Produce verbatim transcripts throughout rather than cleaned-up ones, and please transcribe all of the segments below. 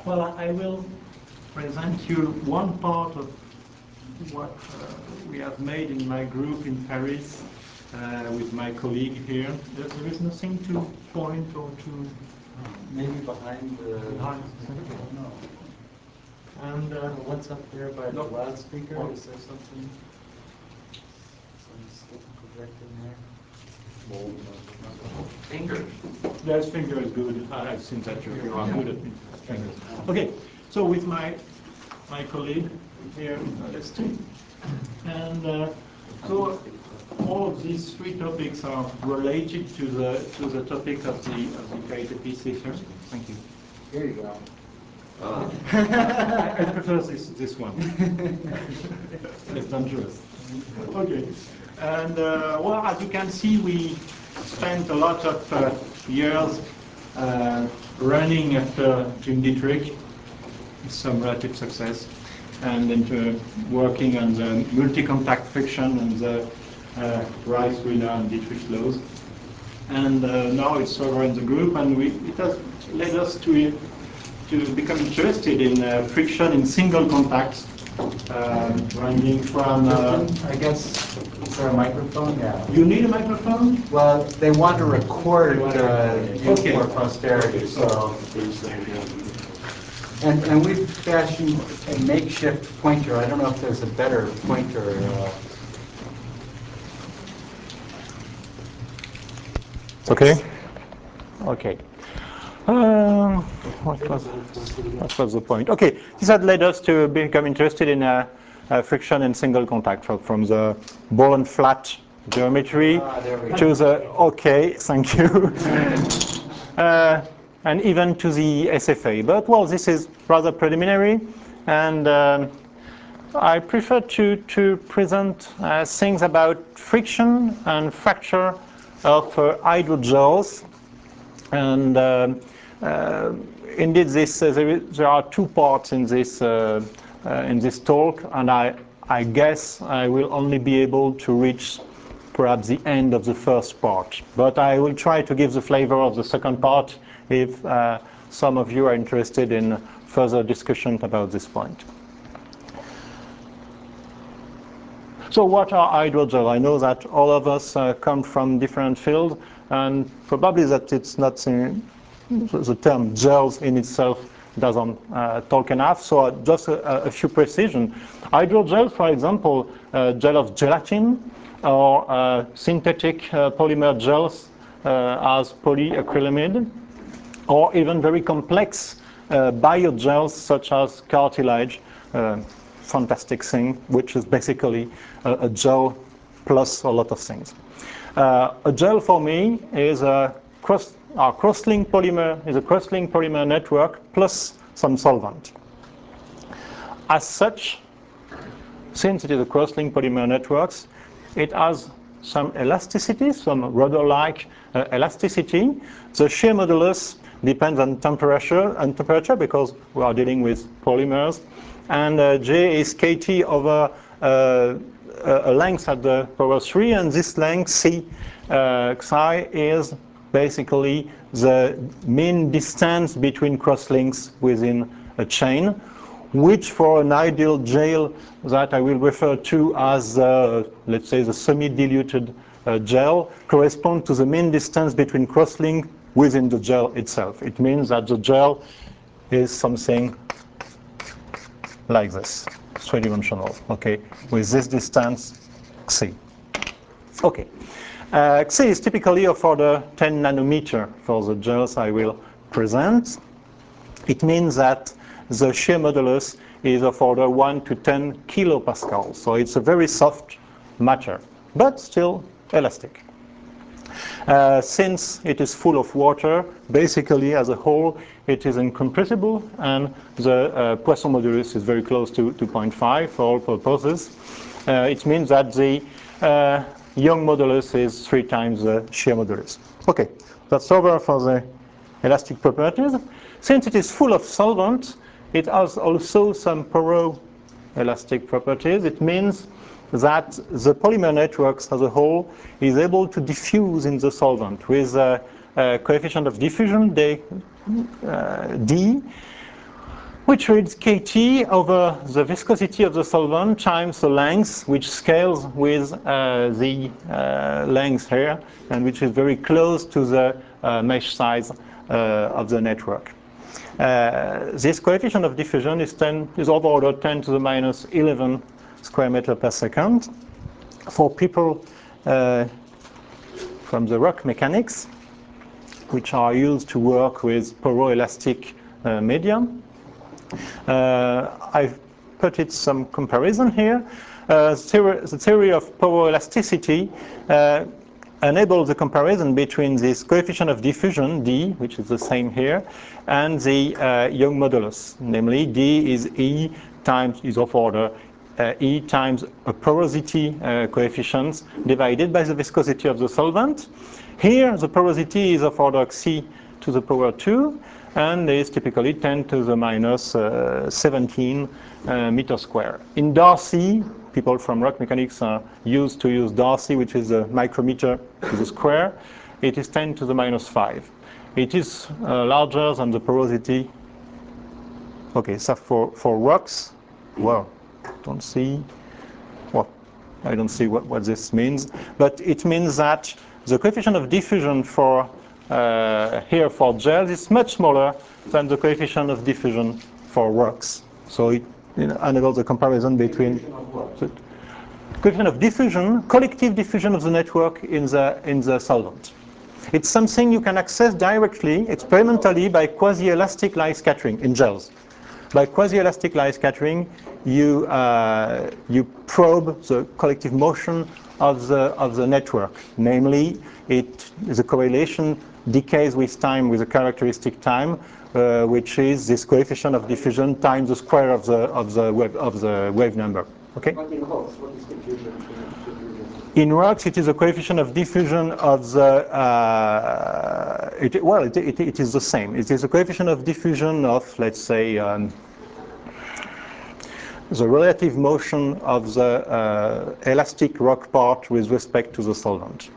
Well, I will present you one part of what uh, we have made in my group in Paris uh, with my colleague here. There, there is nothing to point or to... Maybe behind the... Behind. No. And uh, what's up there by the loudspeaker? What? Is there something? Some stick projected there? Finger. Yes, finger is good. I have seen that you you are good at fingers. Okay, so with my my colleague here, Lester, and uh, so all of these three topics are related to the to the topic of the of the K T P session. Thank you. Here you go. Uh. I, I prefer this this one. It's dangerous. Okay, and uh, well, as you can see, we spent a lot of uh, years uh, running after Jim Dietrich, with some relative success, and into working on the multi-contact friction and the uh, Rice, Wheeler, and Dietrich laws. And uh, now it's over in the group, and we, it has led us to to become interested in uh, friction in single contacts, uh, ranging from. Uh, I guess, is there a microphone? Yeah. You need a microphone? Well, they want to record uh, you Okay. for posterity, so. And, and we've fashioned a makeshift pointer. I don't know if there's a better pointer. Uh, Okay. Okay. Um, what was what was the point? Okay, this had led us to become interested in uh, uh, friction and single contact from, from the ball and flat geometry ah, there we to go. the okay, thank you, uh, and even to the S F A. But well, this is rather preliminary, and um, I prefer to to present uh, things about friction and fracture of uh, hydrogels. And uh, uh, indeed, this uh, there, is, there are two parts in this uh, uh, in this talk, and I I guess I will only be able to reach perhaps the end of the first part. But I will try to give the flavor of the second part if uh, some of you are interested in further discussion about this point. So what are hydrogels? I know that all of us uh, come from different fields, and probably that it's not in, the term gels in itself doesn't uh, talk enough. So just a, a few precision. Hydrogel, for example, uh, gel of gelatin, or uh, synthetic uh, polymer gels uh, as polyacrylamide, or even very complex uh, biogels such as cartilage. Uh, fantastic thing, which is basically a, a gel plus a lot of things. Uh, a gel for me is a cross, our cross-link polymer is a cross-link polymer network plus some solvent. As such, since it is a cross-link polymer networks, it has some elasticity, some rudder-like uh, elasticity. The shear modulus depends on temperature and temperature because we are dealing with polymers. And uh, J is kT over uh, a length at the power three, and this length C uh, psi is basically the mean distance between crosslinks within a chain, which for an ideal gel that I will refer to as, uh, let's say, the semi-diluted uh, gel, correspond to the mean distance between crosslink within the gel itself. It means that the gel is something like this, three-dimensional, okay, with this distance, Xi. Okay, uh, Xi is typically of order ten nanometer for the gels I will present. It means that the shear modulus is of order one to ten kilopascal, so it's a very soft matter, but still elastic. Uh, since it is full of water, basically as a whole, it is incompressible, and the uh, Poisson modulus is very close to two point five for all purposes. Uh, it means that the uh, Young modulus is three times the shear modulus. Okay, that's over for the elastic properties. Since it is full of solvent, it has also some poroelastic properties. It means that the polymer networks as a whole is able to diffuse in the solvent with a, a coefficient of diffusion D, uh, D, which reads Kt over the viscosity of the solvent times the length, which scales with uh, the uh, length here, and which is very close to the uh, mesh size uh, of the network. Uh, this coefficient of diffusion is, ten, is of order ten to the minus eleven square meter per second. For people uh, from the rock mechanics, which are used to work with poroelastic uh, medium, uh, I've put it some comparison here. Uh, the theory of poroelasticity uh, enables the comparison between this coefficient of diffusion, d, which is the same here, and the uh, Young modulus. Namely, d is E times, is of order uh, E times a porosity uh, coefficient divided by the viscosity of the solvent. Here, the porosity is of order C to the power two, and is typically ten to the minus uh, seventeen uh, meter square. In Darcy, people from rock mechanics are used to use Darcy, which is a micrometer to the square. It is ten to the minus five. It is uh, larger than the porosity. Okay, so for, for rocks, well, don't see, well, I don't see what, what this means, but it means that the coefficient of diffusion for uh, here for gels is much smaller than the coefficient of diffusion for rocks. So it you know, enables the comparison between the coefficient of diffusion, collective diffusion of the network in the in the solvent. It's something you can access directly, experimentally, by quasi-elastic light scattering in gels. By quasi-elastic light scattering, you uh, you probe the collective motion of the of the network. Namely, it the correlation decays with time with a characteristic time, uh, which is this coefficient of diffusion times the square of the of the wave of the wave number. Okay. But in rocks, what is diffusion? In rocks, it is a coefficient of diffusion of the, uh, it, well, it, it, it is the same. It is a coefficient of diffusion of, let's say, um, the relative motion of the uh, elastic rock part with respect to the solvent.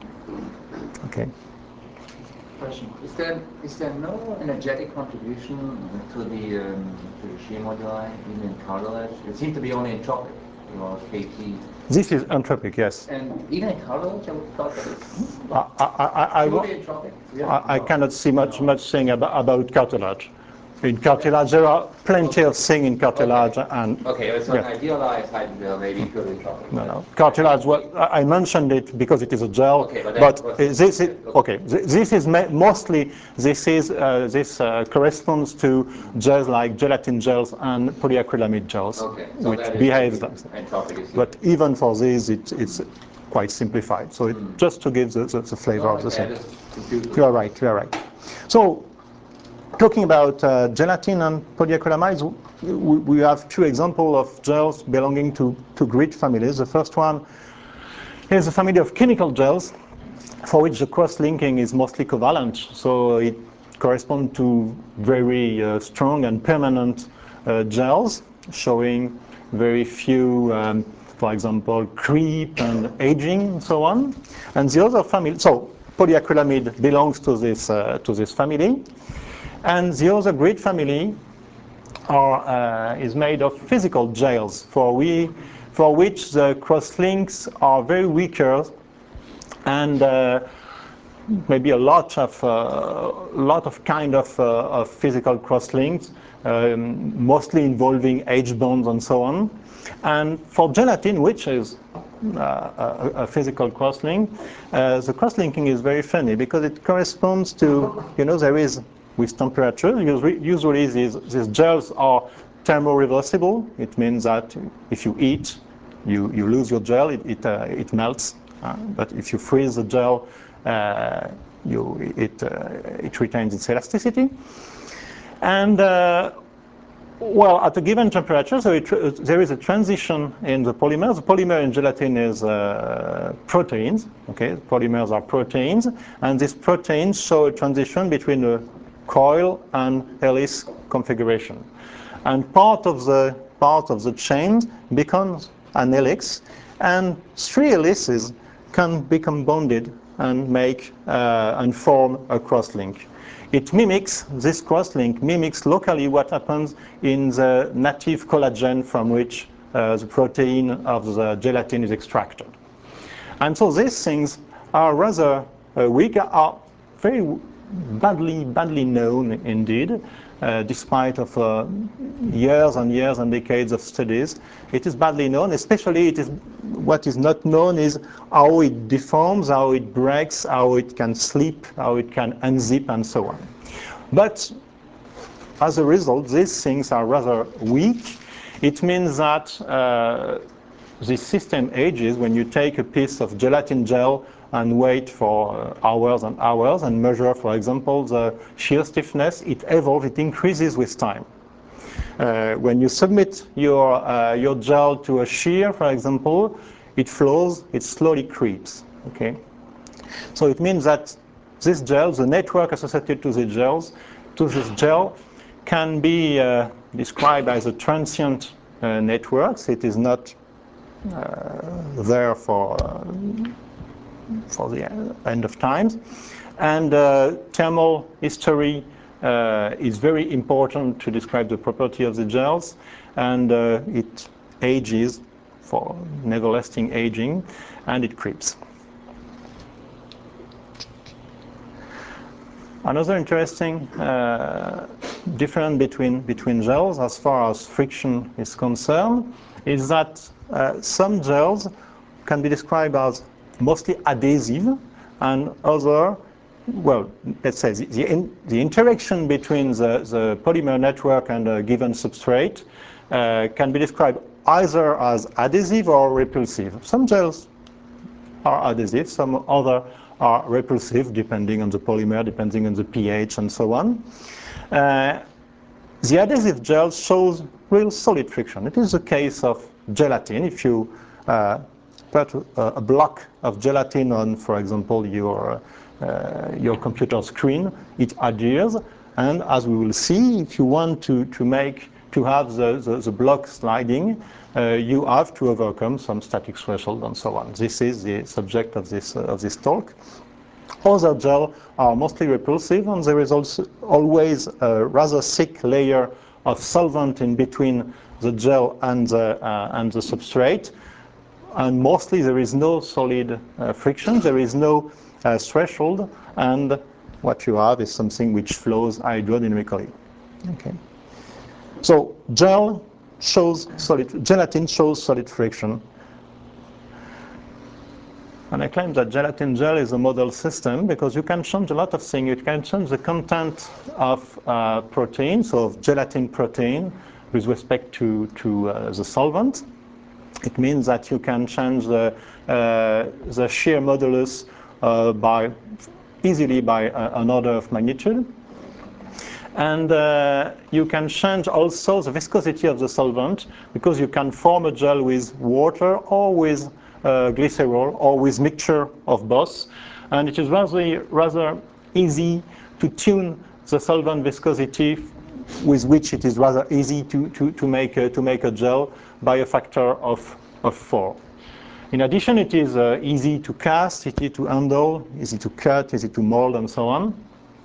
Okay. Question. Is there is there no energetic contribution to the um, to the shear moduli even in cartilage? It seems to be only entropic, you know, Kt. This is entropic, yes. And even in cartilage, I would have thought that it's I, I, I, I, purely entropic. Yeah. I, I cannot see much much thing about, about cartilage. In cartilage, there are plenty of things in cartilage, Okay. and Okay, so yeah. an idealized hydrogel may be purely entropic. No, no. Cartilage, well, I mentioned it because it is a gel, Okay, but that but was- this is, okay, this is mostly, this is, uh, this uh, corresponds to gels like gelatin gels and polyacrylamide gels, Okay, so which that is behaves purely like entropic is But even for these, it, it's quite simplified. So it, Mm. just to give the, the, the flavor No, of the okay, I thing. just confused with You are it. right, you are right. So, talking about uh, gelatin and polyacrylamides, we, we have two examples of gels belonging to, to grit families. The first one is a family of chemical gels for which the cross-linking is mostly covalent. So it corresponds to very uh, strong and permanent uh, gels, showing very few, um, for example, creep and aging and so on. And the other family, so polyacrylamide belongs to this, uh, to this family. And the other grid family are, uh, is made of physical gels for, we, for which the crosslinks are very weaker and uh, maybe a lot of uh, lot of kind of, uh, of physical crosslinks, um, mostly involving H bonds and so on. And for gelatin, which is uh, a, a physical crosslink, uh, the crosslinking is very funny because it corresponds to, you know, there is with temperature. Usually, usually these, these gels are thermoreversible. It means that if you eat, you, you lose your gel, it, it, uh, it melts. Uh, but if you freeze the gel, uh, you, it, uh, it retains its elasticity. And uh, well, at a given temperature, so it, uh, there is a transition in the polymers. The polymer in gelatin is uh, proteins. Okay, polymers are proteins, and these proteins show a transition between a coil and hélice configuration. And part of the part of the chain becomes an helix, and three helices can become bonded and make uh, and form a crosslink. It mimics, this crosslink mimics locally what happens in the native collagen from which uh, the protein of the gelatin is extracted. And so these things are rather uh, weak, are very badly, badly known indeed, uh, despite of uh, years and years and decades of studies. It is badly known, especially it is, what is not known is how it deforms, how it breaks, how it can slip, how it can unzip, and so on. But as a result, these things are rather weak. It means that uh, the system ages when you take a piece of gelatin gel and wait for uh, hours and hours and measure, for example, the shear stiffness. It evolves, it increases with time. Uh, when you submit your, uh, your gel to a shear, for example, it flows, it slowly creeps. Okay? So it means that this gel, the network associated to the gels, to this gel, can be uh, described as a transient uh, networks. It is not uh, there for uh, for the end of times. And uh, thermal history uh, is very important to describe the property of the gels, and uh, it ages for never lasting aging, and it creeps. Another interesting uh, difference between, between gels as far as friction is concerned is that uh, some gels can be described as mostly adhesive, and other, well, let's say the, the, in, the interaction between the, the polymer network and a given substrate uh, can be described either as adhesive or repulsive. Some gels are adhesive, some other are repulsive, depending on the polymer, depending on the pH, and so on. Uh, the adhesive gel shows real solid friction. It is the case of gelatin. If you uh, put a, a block of gelatin on, for example, your, uh, your computer screen, it adheres. And as we will see, if you want to, to make to have the, the, the block sliding, uh, you have to overcome some static threshold and so on. This is the subject of this, uh, of this talk. Other gels are mostly repulsive, and there is also always a rather thick layer of solvent in between the gel and the, uh, and the substrate. And mostly there is no solid uh, friction, there is no uh, threshold, and what you have is something which flows hydrodynamically. Okay. So gel shows solid, gelatin shows solid friction. And I claim that gelatin gel is a model system because you can change a lot of things. You can change the content of uh, protein, so of gelatin protein, with respect to, to uh, the solvent. It means that you can change the, uh, the shear modulus uh, by easily by uh, an order of magnitude. And uh, you can change also the viscosity of the solvent, because you can form a gel with water or with uh, glycerol or with mixture of both. And it is rather, rather easy to tune the solvent viscosity, with which it is rather easy to, to, to, make, a, to make a gel by a factor of, of four. In addition, it is uh, easy to cast, easy to handle, easy to cut, easy to mold, and so on.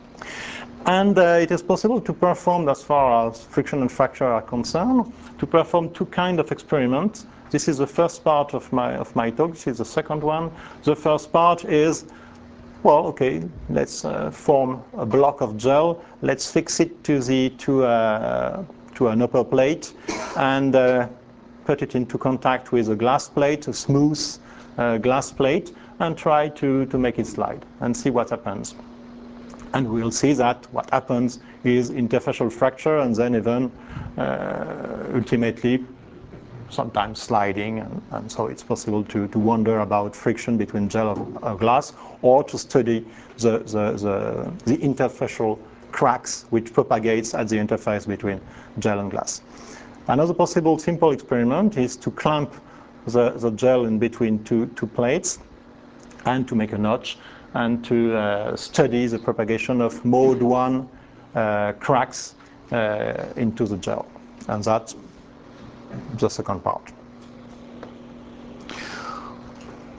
And uh, it is possible to perform, as far as friction and fracture are concerned, to perform two kinds of experiments. This is the first part of my, of my talk. This is the second one. The first part is, well, okay, let's uh, form a block of gel. Let's fix it to, the, to, uh, to an upper plate and uh, put it into contact with a glass plate, a smooth uh, glass plate, and try to, to make it slide and see what happens. And we'll see that what happens is interfacial fracture, and then even uh, ultimately sometimes sliding, and, and so it's possible to, to wonder about friction between gel and glass, or to study the, the, the, the interfacial cracks which propagates at the interface between gel and glass. Another possible simple experiment is to clamp the, the gel in between two, two plates and to make a notch, and to uh, study the propagation of mode one uh, cracks uh, into the gel. And that's the second part.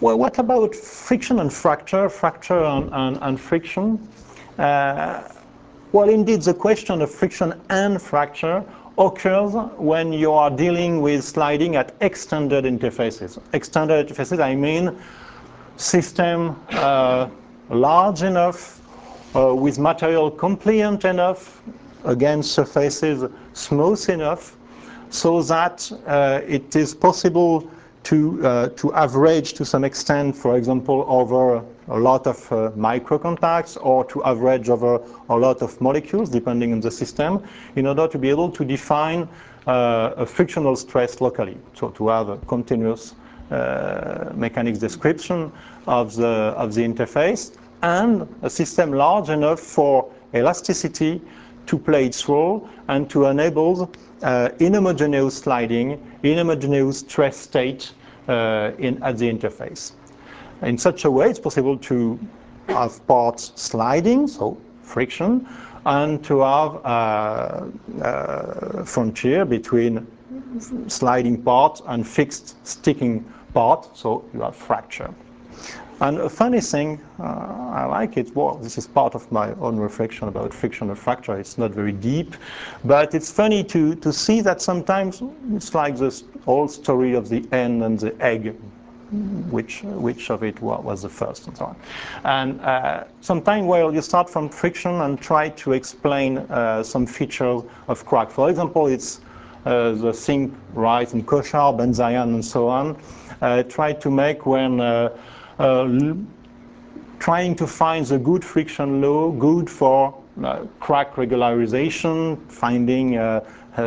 Well, what about friction and fracture, fracture and, and, and friction? Uh, well, indeed, the question of friction and fracture occurs when you are dealing with sliding at extended interfaces. Extended interfaces, I mean system uh, large enough, uh, with material compliant enough, again, surfaces smooth enough, so that uh, it is possible to, uh, to average to some extent, for example, over a lot of uh, microcontacts, or to average over a lot of molecules, depending on the system, in order to be able to define uh, a frictional stress locally, so to have a continuous uh, mechanics description of the, of the interface, and a system large enough for elasticity to play its role and to enable uh, inhomogeneous sliding, inhomogeneous stress state uh, in, at the interface. In such a way, it's possible to have parts sliding, so friction, and to have a, a frontier between sliding part and fixed sticking part, so you have fracture. And a funny thing, uh, I like it, well, this is part of my own reflection about friction and fracture. It's not very deep, but it's funny to, to see that sometimes it's like this old story of the hen and the egg, which, which of it was the first and so on. And uh, sometimes, well, you start from friction and try to explain uh, some features of crack. For example, it's uh, the thing right in Kochar, Benzayan, and so on, uh, try to make when uh, Uh, trying to find the good friction law, good for uh, crack regularization, finding uh, uh,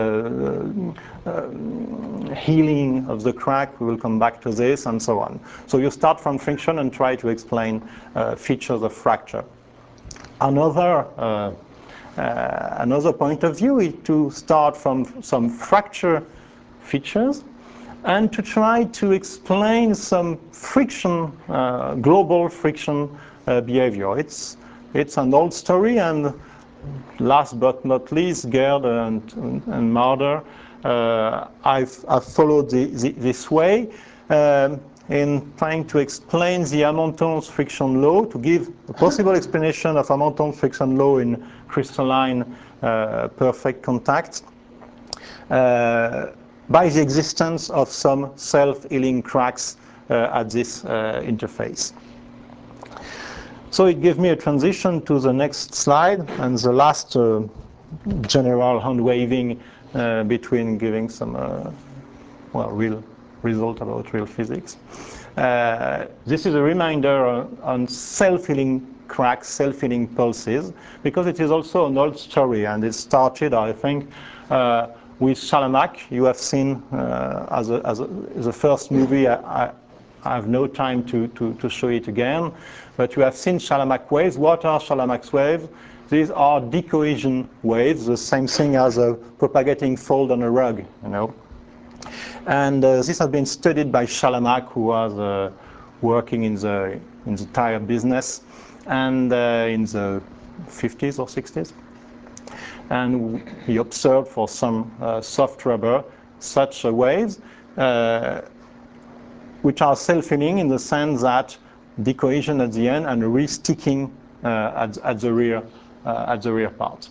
uh, healing of the crack, we will come back to this, and so on. So you start from friction and try to explain uh, features of fracture. Another, uh, uh, another point of view is to start from some fracture features and to try to explain some friction, uh, global friction uh, behavior. It's, it's an old story, and last but not least, Gerd and, and Marder, uh, I've, I've followed the, the, this way um, in trying to explain the Amonton's friction law, to give a possible explanation of Amonton's friction law in crystalline uh, perfect contact. Uh, by the existence of some self-healing cracks uh, at this uh, interface. So it gives me a transition to the next slide, and the last uh, general hand-waving uh, between giving some uh, well, real result about real physics. Uh, this is a reminder on, on self-healing cracks, self-healing pulses, because it is also an old story, and it started, I think, uh, with Shalamac. You have seen uh, as, a, as a, the first movie. I, I, I have no time to, to, to show it again, but you have seen Shalamac waves. What are Shalamac's waves? These are decohesion waves, the same thing as a propagating fold on a rug, you know. And uh, this has been studied by Shalamac, who was uh, working in the in the tire business, and uh, in the fifties or sixties. And he observed for some uh, soft rubber such uh, waves, uh, which are self-healing in the sense that decohesion at the end and resticking uh, at, at the rear uh, at the rear part.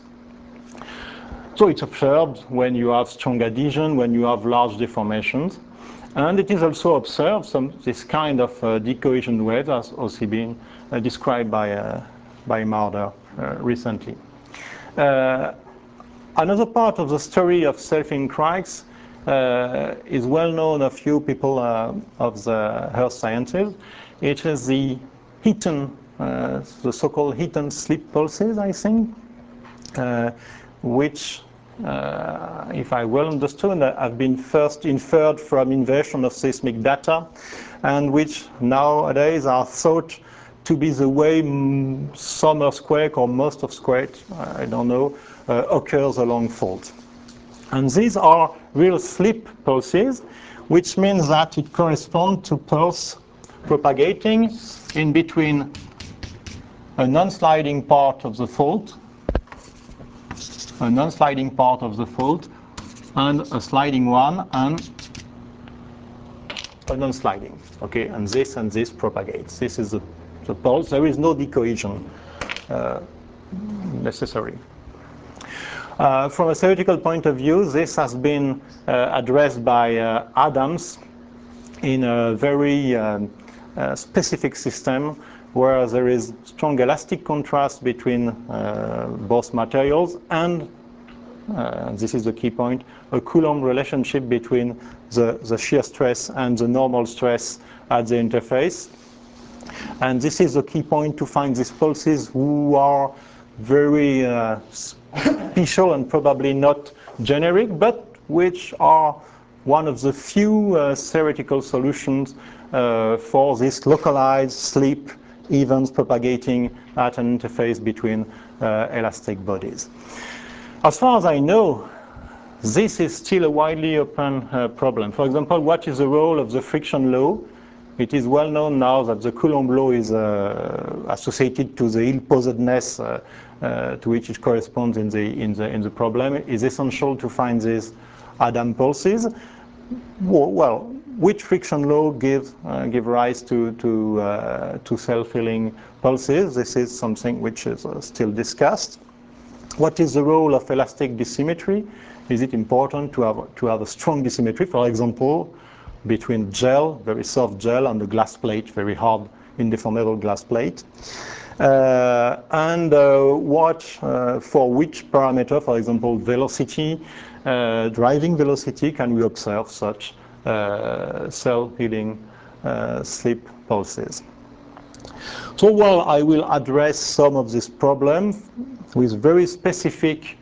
So it's observed when you have strong adhesion, when you have large deformations, and it is also observed some this kind of uh, decohesion wave has also been uh, described by uh, by Marder uh, recently. Uh, Another part of the story of self-healing cracks uh, is well known of few people uh, of the earth sciences. It is the Heaton, uh, the so-called Heaton slip pulses, I think, uh, which, uh, if I well understood, have been first inferred from inversion of seismic data, and which nowadays are thought to be the way some earthquake or most earthquake, I don't know, uh, occurs along fault. And these are real slip pulses, which means that it corresponds to pulse propagating in between a non-sliding part of the fault, a non-sliding part of the fault, and a sliding one, and a non-sliding. Okay, and this and this propagates. This is the, the pulse. There is no decohesion uh, necessary. Uh, from a theoretical point of view, this has been uh, addressed by uh, Adams in a very um, uh, specific system where there is strong elastic contrast between uh, both materials and, uh, this is the key point, a Coulomb relationship between the, the shear stress and the normal stress at the interface. And this is the key point to find these pulses who are very uh, special and probably not generic, but which are one of the few uh, theoretical solutions uh, for this localized sleep events propagating at an interface between uh, elastic bodies. As far as I know, this is still a widely open uh, problem. For example, what is the role of the friction law? It is well known now that the Coulomb law is uh, associated to the ill-posedness uh, uh, to which it corresponds in the, in, the, in the problem. It is essential to find these Adam pulses. Well, which friction law give, uh, give rise to, to, uh, to self-healing pulses? This is something which is uh, still discussed. What is the role of elastic dissymmetry? Is it important to have, to have a strong dissymmetry, for example, between gel, very soft gel, and the glass plate, very hard, indeformable glass plate? Uh, and uh, what, uh, for which parameter, for example, velocity, uh, driving velocity, can we observe such uh, self-healing uh, sleep pulses? So, well, I will address some of these problems with very specific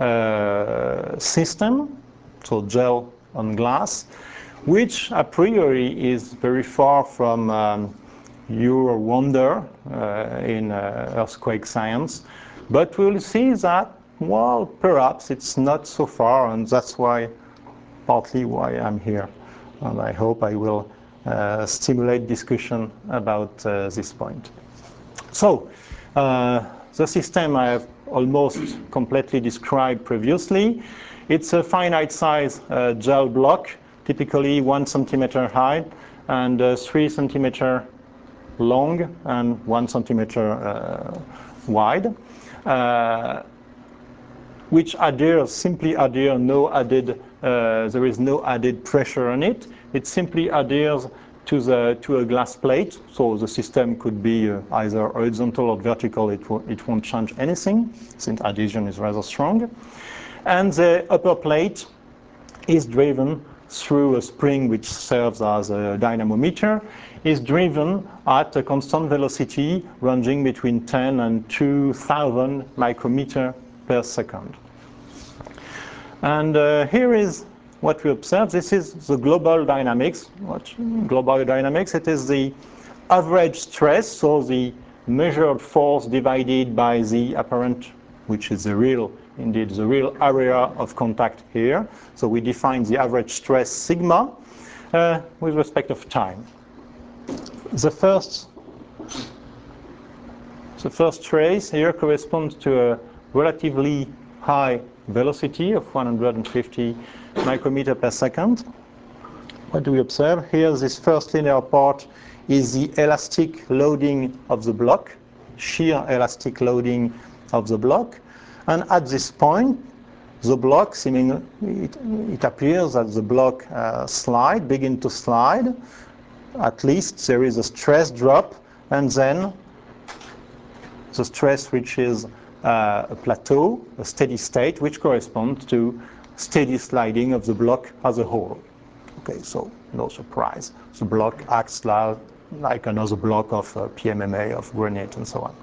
uh, system, so gel on glass, which a priori is very far from um, your wonder uh, in uh, earthquake science. But we'll see that, well, perhaps it's not so far, and that's why, partly why I'm here. And I hope I will uh, stimulate discussion about uh, this point. So, uh, the system I have almost completely described previously. It's a finite size uh, gel block, typically one centimeter high and uh, three centimeter long and one centimeter uh, wide, uh, which adheres, simply adhere, no added, uh, there is no added pressure on it. It simply adheres to the to a glass plate, so the system could be uh, either horizontal or vertical. It, it won't change anything, since adhesion is rather strong. And the upper plate is driven through a spring which serves as a dynamometer, is driven at a constant velocity ranging between ten and two thousand micrometer per second. And uh, here is what we observe. This is the global dynamics. What global dynamics? It is the average stress, so the measured force divided by the apparent, which is the real, indeed, the real area of contact here. So we define the average stress sigma uh, with respect of time. The first, the first trace here corresponds to a relatively high velocity of one hundred fifty micrometer per second. What do we observe? Here, this first linear part is the elastic loading of the block, shear elastic loading of the block. And at this point, the block, seemingly, it, it appears that the block uh, slide, begin to slide. At least there is a stress drop, and then the stress reaches uh, a plateau, a steady state, which corresponds to steady sliding of the block as a whole. Okay, so no surprise. The block acts like, like another block of uh, P M M A, of granite, and so on.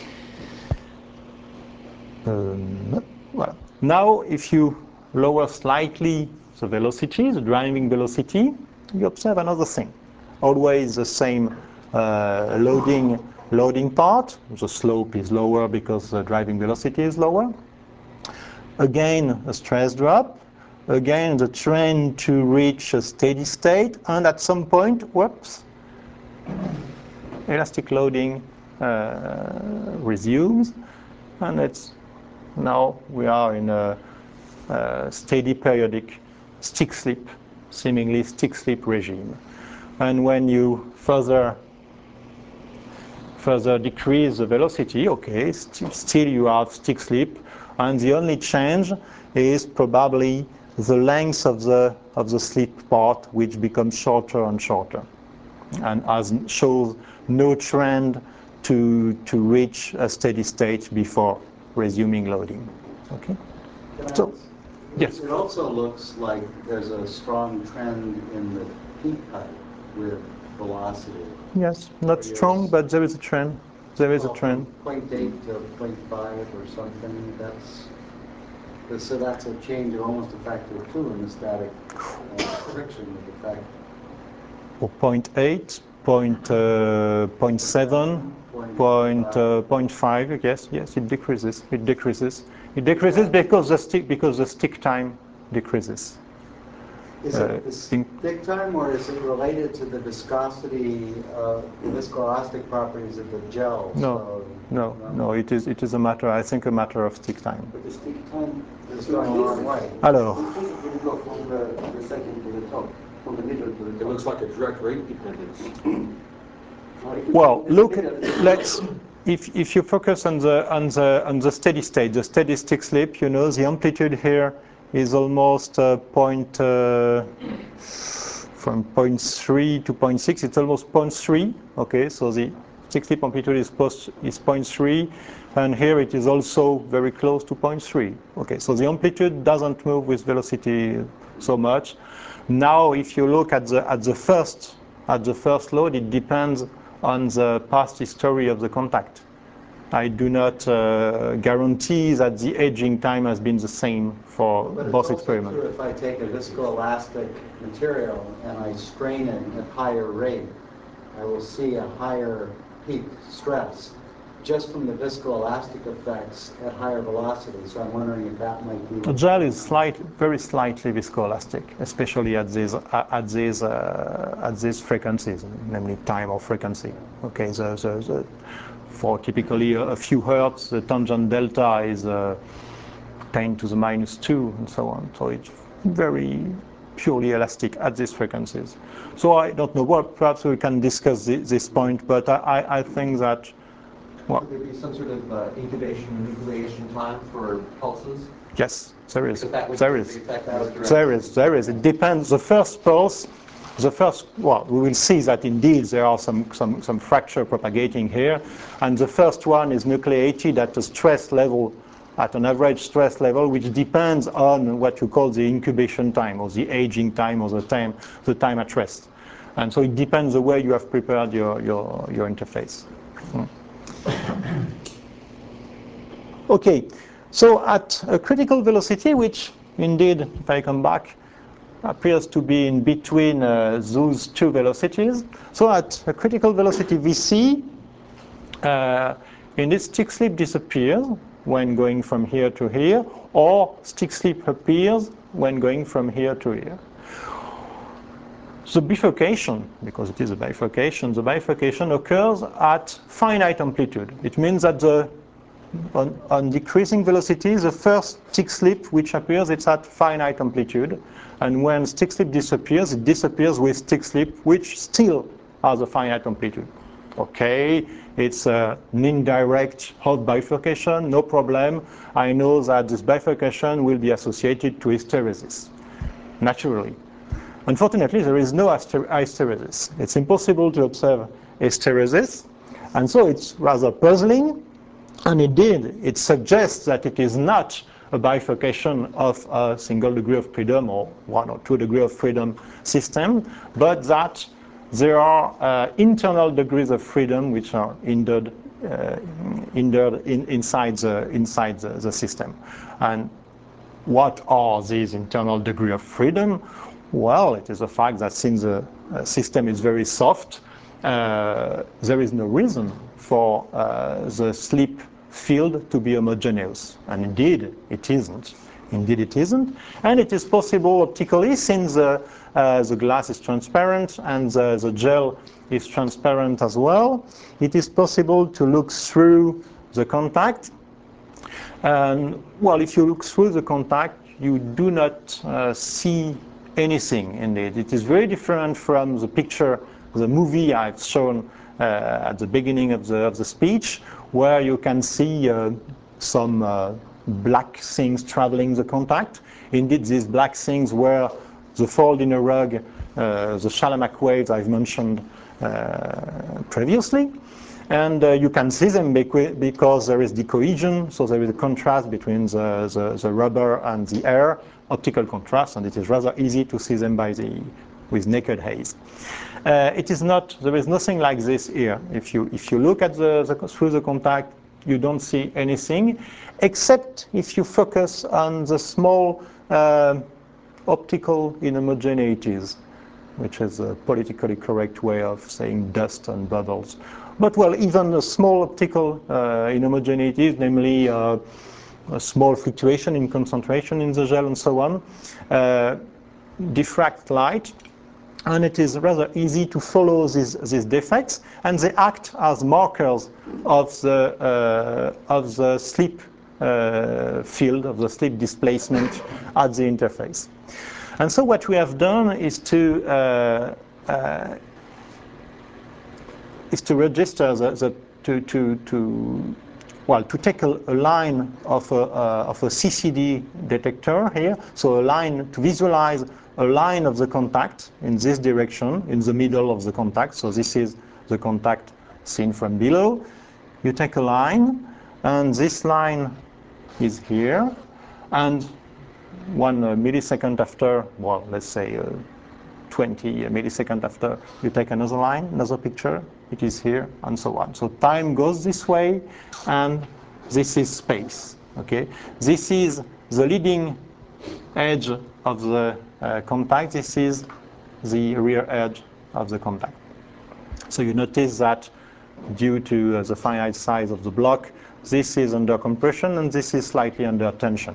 Um, well, now if you lower slightly the velocity, the driving velocity, you observe another thing. Always the same uh, loading loading part. The slope is lower because the driving velocity is lower. Again, a stress drop. Again, the trend to reach a steady state, and at some point, whoops, elastic loading uh, resumes, and it's now we are in a, a steady periodic stick slip, seemingly stick slip regime. and when you further further decrease the velocity, okay, st still you have stick slip, and the only change is probably the length of the of the slip part, which becomes shorter and shorter, and as shows no trend to to reach a steady state before resuming loading. Okay. So, yes. It also looks like there's a strong trend in the peak height with velocity. Yes, not strong, but there is a trend. There is a trend. zero point eight to zero point five or something. That's so that's a change of almost a factor of two in the static uh, friction with the fact. Or zero point eight, point, uh, zero point seven, point, uh, zero point five. Yes, yes, it decreases. It decreases. It decreases because the stick because the stick time decreases. Is Uh, it the stick time, or is it related to the viscosity, uh, the viscoelastic properties of the gel? No, so, no, no, no. It is it is a matter. I think a matter of stick time. But the stick time is going a long way. Alors. When you go from the, the second to the top, from the middle to the top. It looks like a direct rate dependence. Well, look. Let's. If if you focus on the on the on the steady state, the steady stick slip, you know, the amplitude here is almost uh, point uh, from zero point three to zero point six. It's almost zero point three. Okay, so the stick slip amplitude is post is zero point three, and here it is also very close to zero point three. Okay, so the amplitude doesn't move with velocity so much. Now, if you look at the at the first at the first load, it depends on the past history of the contact. I do not uh, guarantee that the aging time has been the same for but both it's also experiments. true if I take a viscoelastic material and I strain it at higher rate, I will see a higher peak stress just from the viscoelastic effects at higher velocity. So I'm wondering if that might be. The gel is slight, very slightly viscoelastic, especially at these uh, at these uh, at these frequencies, namely time or frequency. Okay, the, the, the, for typically a, a few hertz, the tangent delta is uh, ten to the minus two, and so on. So it's very purely elastic at these frequencies. So I don't know what. Perhaps we can discuss the, this point, but I, I think that. Well, Could there be some sort of uh, incubation and nucleation time for pulses? yes, there is. Because that would There be is. the effect that was direct. There is. There is. It depends. The first pulse, the first. Well, we will see that indeed there are some some some fracture propagating here, and the first one is nucleated at a stress level, at an average stress level, which depends on what you call the incubation time or the aging time or the time the time at rest, and so it depends the way you have prepared your your your interface. Hmm. Okay, so at a critical velocity, which indeed, if I come back, appears to be in between uh, those two velocities. So at a critical velocity V C, uh, indeed stick slip disappears when going from here to here, or stick slip appears when going from here to here. The bifurcation, because it is a bifurcation, the bifurcation occurs at finite amplitude. It means that the On, on decreasing velocity, the first stick slip which appears, it's at finite amplitude. And when stick slip disappears, it disappears with stick slip which still has a finite amplitude. Okay, it's uh, an indirect hot bifurcation, no problem. I know that this bifurcation will be associated to hysteresis, naturally. Unfortunately, there is no hysteresis. It's impossible to observe hysteresis, and so it's rather puzzling. And indeed, it suggests that it is not a bifurcation of a single degree of freedom or one or two degree of freedom system, but that there are uh, internal degrees of freedom which are hindered, uh, hindered in, inside, the, inside the, the system. And what are these internal degrees of freedom? Well, it is a fact that since the uh, system is very soft, uh, there is no reason for uh, the slip field to be homogeneous. And indeed, it isn't. Indeed, it isn't. And it is possible optically, since uh, uh, the glass is transparent and the, the gel is transparent as well, it is possible to look through the contact. And, well, if you look through the contact, you do not uh, see anything, indeed. It is very different from the picture, the movie I've shown uh, at the beginning of the, of the speech, where you can see uh, some uh, black things traveling the contact. Indeed, these black things were the fold in a rug, uh, the Chalamak waves I've mentioned uh, previously. And uh, you can see them because there is decohesion, so there is a contrast between the, the, the rubber and the air, optical contrast, and it is rather easy to see them by the, with naked haze. Uh, it is not, there is nothing like this here. If you, if you look at the, the, through the contact, you don't see anything, except if you focus on the small uh, optical inhomogeneities, which is a politically correct way of saying dust and bubbles. But well, even a small optical uh, inhomogeneities, namely uh, a small fluctuation in concentration in the gel and so on, uh, diffract light, and it is rather easy to follow these, these defects, and they act as markers of the, uh, of the slip uh, field, of the slip displacement at the interface. And so what we have done is to uh, uh, is to register the, the to to to well to take a, a line of a uh, of a C C D detector here. So a line to visualize a line of the contact in this direction, in the middle of the contact. So this is the contact seen from below. You take a line, and this line is here, and one uh, millisecond after, well, let's say uh, twenty milliseconds after, you take another line, another picture, it is here, and so on. So time goes this way, and this is space. Okay, this is the leading edge of the uh, contact. This is the rear edge of the contact. So you notice that due to uh, the finite size of the block, this is under compression, and this is slightly under tension.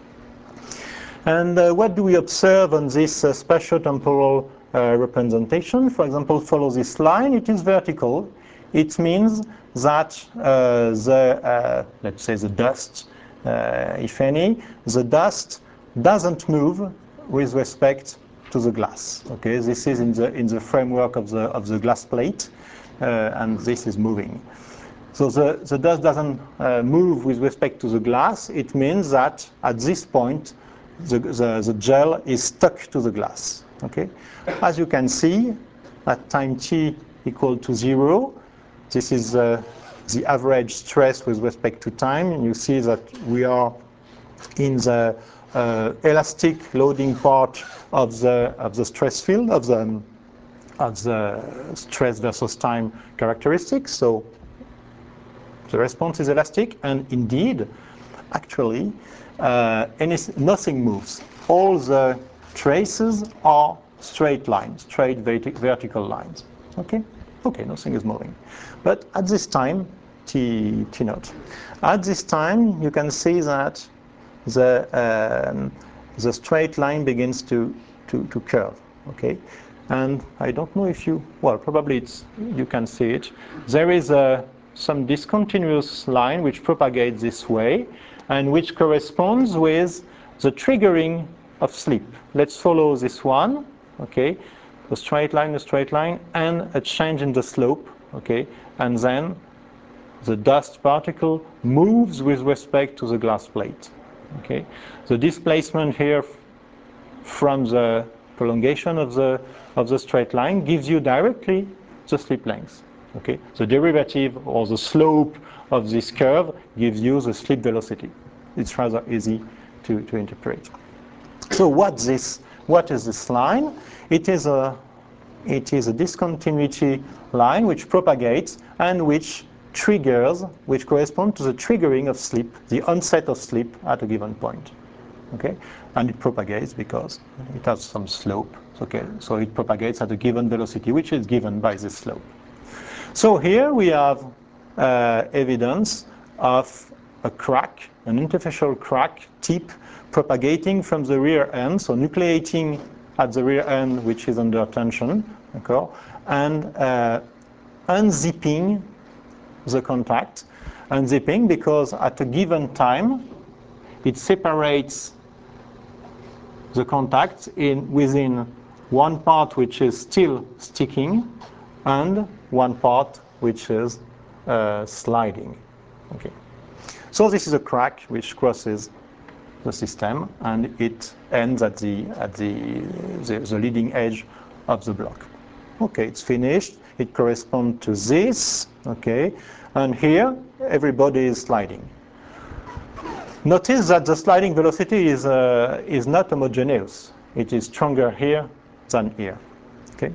And uh, what do we observe on this uh, spatiotemporal uh, representation? For example, follow this line. It is vertical. It means that uh, the, uh, let's say the dust, uh, if any, the dust doesn't move with respect to the glass. Okay, this is in the in the framework of the of the glass plate, uh, and this is moving. So the, the dust doesn't uh, move with respect to the glass. It means that at this point, the, the, the gel is stuck to the glass. Okay? As you can see, at time t equal to zero, this is uh, the average stress with respect to time. And you see that we are in the uh, elastic loading part of the, of the stress field, of the, of the stress versus time characteristics. So the response is elastic, and indeed, actually, uh, any, nothing moves. All the traces are straight lines, straight vertical lines. Okay? Okay, nothing is moving. But at this time, T, T naught, at this time, you can see that the, um, the straight line begins to, to, to curve. Okay? And I don't know if you, well, probably it's, you can see it. There is a some discontinuous line which propagates this way and which corresponds with the triggering of slip. Let's follow this one, okay? A straight line, a straight line, and a change in the slope, okay? And then the dust particle moves with respect to the glass plate, okay? The displacement here from the prolongation of the, of the straight line gives you directly the slip length. Okay, the derivative or the slope of this curve gives you the slip velocity. It's rather easy to, to interpret. So what this? What is this line? It is a it is a discontinuity line which propagates and which triggers, which corresponds to the triggering of slip, the onset of slip at a given point. Okay, and it propagates because it has some slope. Okay, so it propagates at a given velocity, which is given by this slope. So here we have uh, evidence of a crack, an interfacial crack tip propagating from the rear end, so nucleating at the rear end, which is under tension, okay, and uh, unzipping the contact. Unzipping because at a given time, it separates the contact in within one part which is still sticking and one part which is uh, sliding. Okay. So this is a crack which crosses the system, and it ends at the at the, the the leading edge of the block. Okay, it's finished. It corresponds to this. Okay, and here everybody is sliding. Notice that the sliding velocity is uh, is not homogeneous. It is stronger here than here. Okay.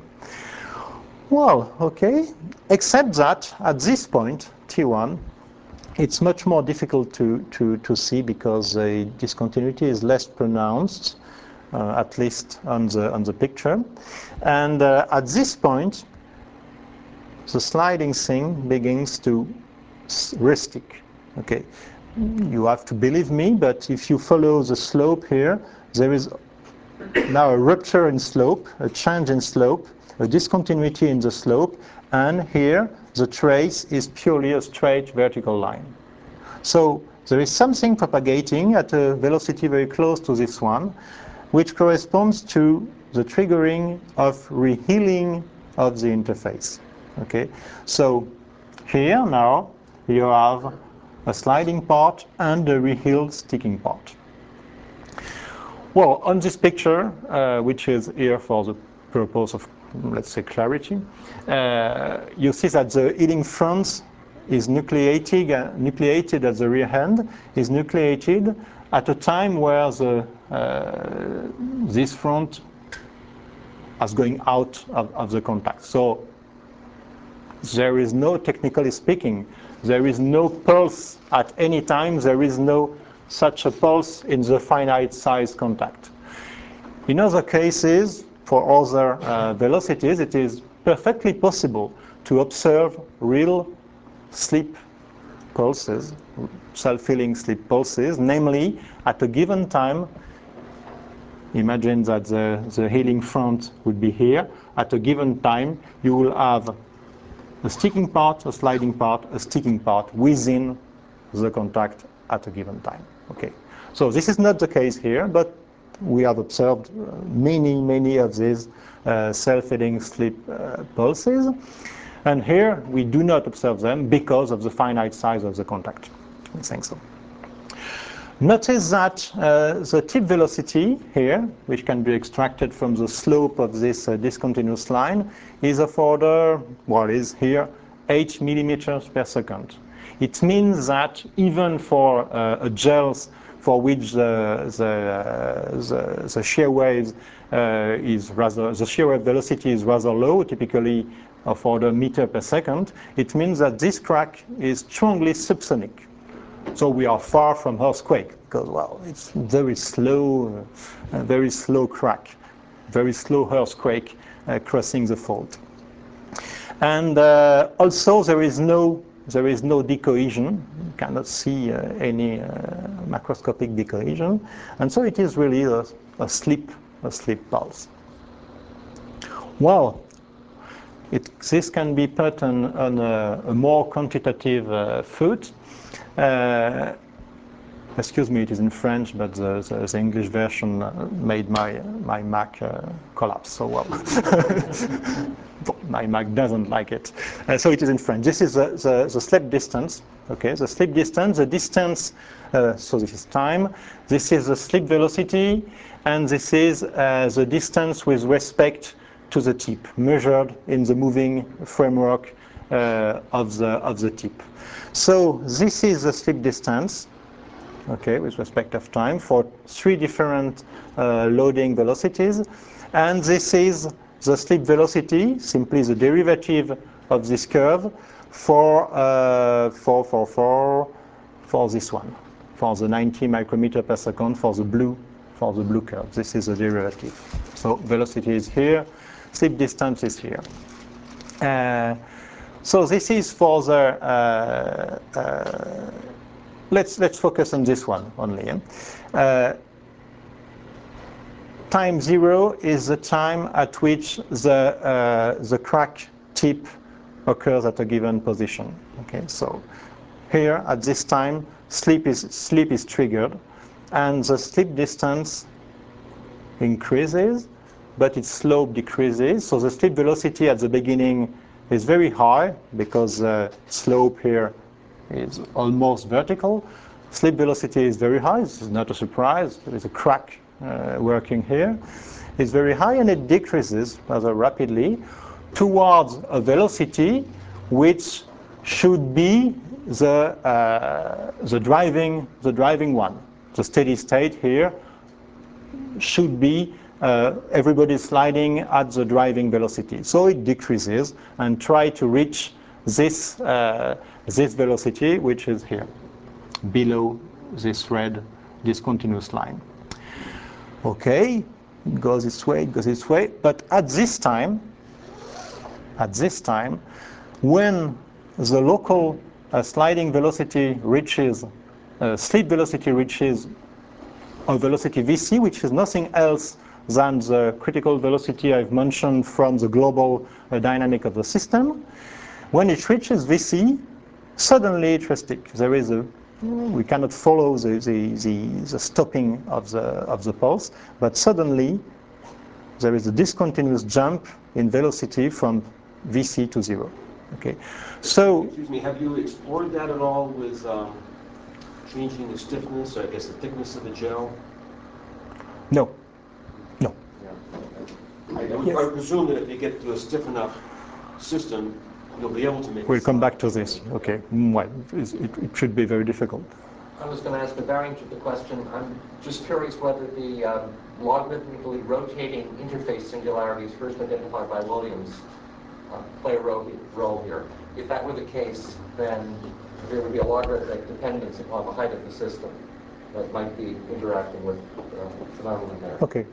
Well, okay, except that at this point, T one, it's much more difficult to, to, to see because the discontinuity is less pronounced, uh, at least on the, on the picture. And uh, at this point, the sliding thing begins to re-stick. Okay, you have to believe me, but if you follow the slope here, there is now a rupture in slope, a change in slope, a discontinuity in the slope, and here the trace is purely a straight vertical line. So there is something propagating at a velocity very close to this one, which corresponds to the triggering of rehealing of the interface. Okay, so here now you have a sliding part and a rehealed sticking part. Well, on this picture, uh, which is here for the purpose of, let's say, clarity, uh, you see that the healing front is nucleated, uh, nucleated at the rear end, is nucleated at a time where the, uh, this front is going out of, of the contact. So there is no, technically speaking, there is no pulse at any time. There is no such a pulse in the finite size contact. In other cases, for other uh, velocities, it is perfectly possible to observe real slip pulses, self-healing slip pulses, namely at a given time. Imagine that the, the healing front would be here. At a given time, you will have a sticking part, a sliding part, a sticking part within the contact at a given time. Okay, so this is not the case here, but we have observed uh, many, many of these uh, self-healing slip uh, pulses. And here we do not observe them because of the finite size of the contact. I think so. Notice that uh, the tip velocity here, which can be extracted from the slope of this uh, discontinuous line, is of order, well, is here, eight millimeters per second. It means that even for uh, a gels for which the, the, uh, the, the shear waves uh, is rather, the shear wave velocity is rather low, typically of order meter per second, it means that this crack is strongly subsonic. So we are far from earthquake because, well, it's very slow, uh, very slow crack, very slow earthquake uh, crossing the fault. And uh, also there is no there is no decohesion. You cannot see uh, any uh, macroscopic decohesion, and so it is really a, a slip a slip pulse. Well, it, this can be put on, on a, a more quantitative uh, foot. Uh, excuse me, it is in French, but the, the, the English version made my my Mac uh, collapse. So well, my Mac doesn't like it. Uh, so it is in French. This is the, the, the slip distance. Okay, the slip distance, the distance. Uh, so this is time. This is the slip velocity, and this is uh, the distance with respect to the tip, measured in the moving framework uh, of the of the tip. So this is the slip distance, okay, with respect of time for three different uh, loading velocities, and this is the slip velocity, simply the derivative of this curve for uh, for for for for this one, for the ninety micrometer per second for the blue for the blue curve. This is the derivative. So velocity is here, slip distance is here. Uh, So this is for the, uh, uh, let's, let's focus on this one only. Eh? Uh, time zero is the time at which the, uh, the crack tip occurs at a given position. Okay, so here at this time, slip is, slip is triggered, and the slip distance increases, but its slope decreases. So the slip velocity at the beginning is very high because the slope here is almost vertical. Slip velocity is very high. This is not a surprise. There is a crack uh, working here. It's very high, and it decreases rather rapidly towards a velocity which should be the uh, the driving the driving one. The steady state here should be uh, everybody sliding at the driving velocity. So it decreases and try to reach this uh, this velocity, which is here below this red discontinuous line. Okay, it goes this way, it goes this way, but at this time, at this time, when the local uh, sliding velocity reaches, uh, slip velocity reaches a velocity V C, which is nothing else than the critical velocity I've mentioned from the global uh, dynamic of the system. When it reaches V C, suddenly it restricts. There is a, we cannot follow the, the, the, the stopping of the, of the pulse, but suddenly there is a discontinuous jump in velocity from V C to zero. Okay, so excuse me, have you explored that at all with um, changing the stiffness, or I guess the thickness of the gel? no, no. Yeah. I, would, I would presume that if you get to a stiff enough system, you'll be able to make. We'll come back to this. Okay, well, it, it should be very difficult. I was going to ask a variant of the question. I'm just curious whether the um, logarithmically rotating interface singularities first identified by Williams uh, play a role, role here. If that were the case, then there would be a logarithmic dependence upon the height of the system that might be interacting with uh, phenomenon there. Okay.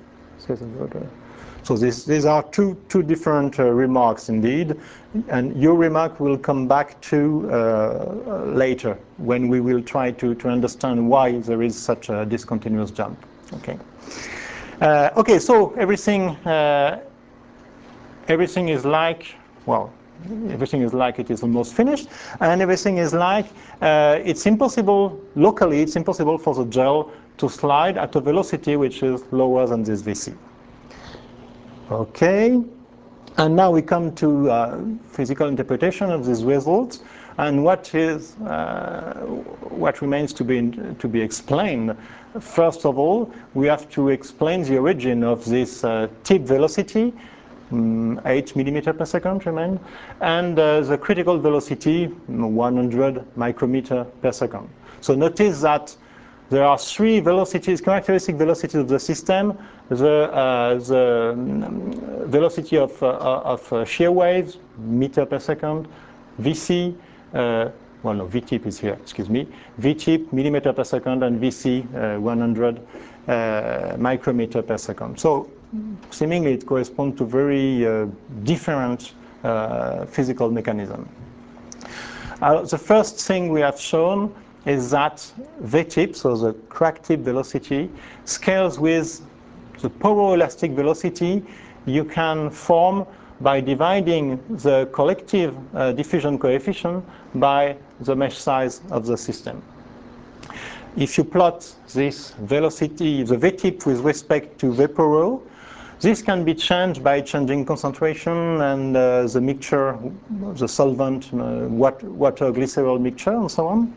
So this, these are two, two different uh, remarks indeed, and your remark will come back to uh, later when we will try to, to understand why there is such a discontinuous jump. Okay. Uh, okay. So everything uh, everything is like, well, everything is like it is almost finished, and everything is like uh, it's impossible locally. It's impossible for the gel to slide at a velocity which is lower than this V C. Okay, and now we come to uh, physical interpretation of these results, and what is uh, what remains to be to be explained. First of all, we have to explain the origin of this uh, tip velocity, um, eight millimeter per second, remain, and uh, the critical velocity, one hundred micrometer per second. So notice that there are three velocities, characteristic velocities of the system. The, uh, the um, velocity of, uh, of uh, shear waves, meter per second, V C, uh, well no, V tip is here, excuse me, V tip, millimeter per second, and V C, uh, one hundred uh, micrometer per second. So seemingly it corresponds to very uh, different uh, physical mechanism. Uh, the first thing we have shown is that V tip, so the crack tip velocity, scales with the poroelastic velocity you can form by dividing the collective uh, diffusion coefficient by the mesh size of the system. If you plot this velocity, the V tip with respect to vaporo, this can be changed by changing concentration and uh, the mixture, the solvent, uh, water glycerol mixture, and so on.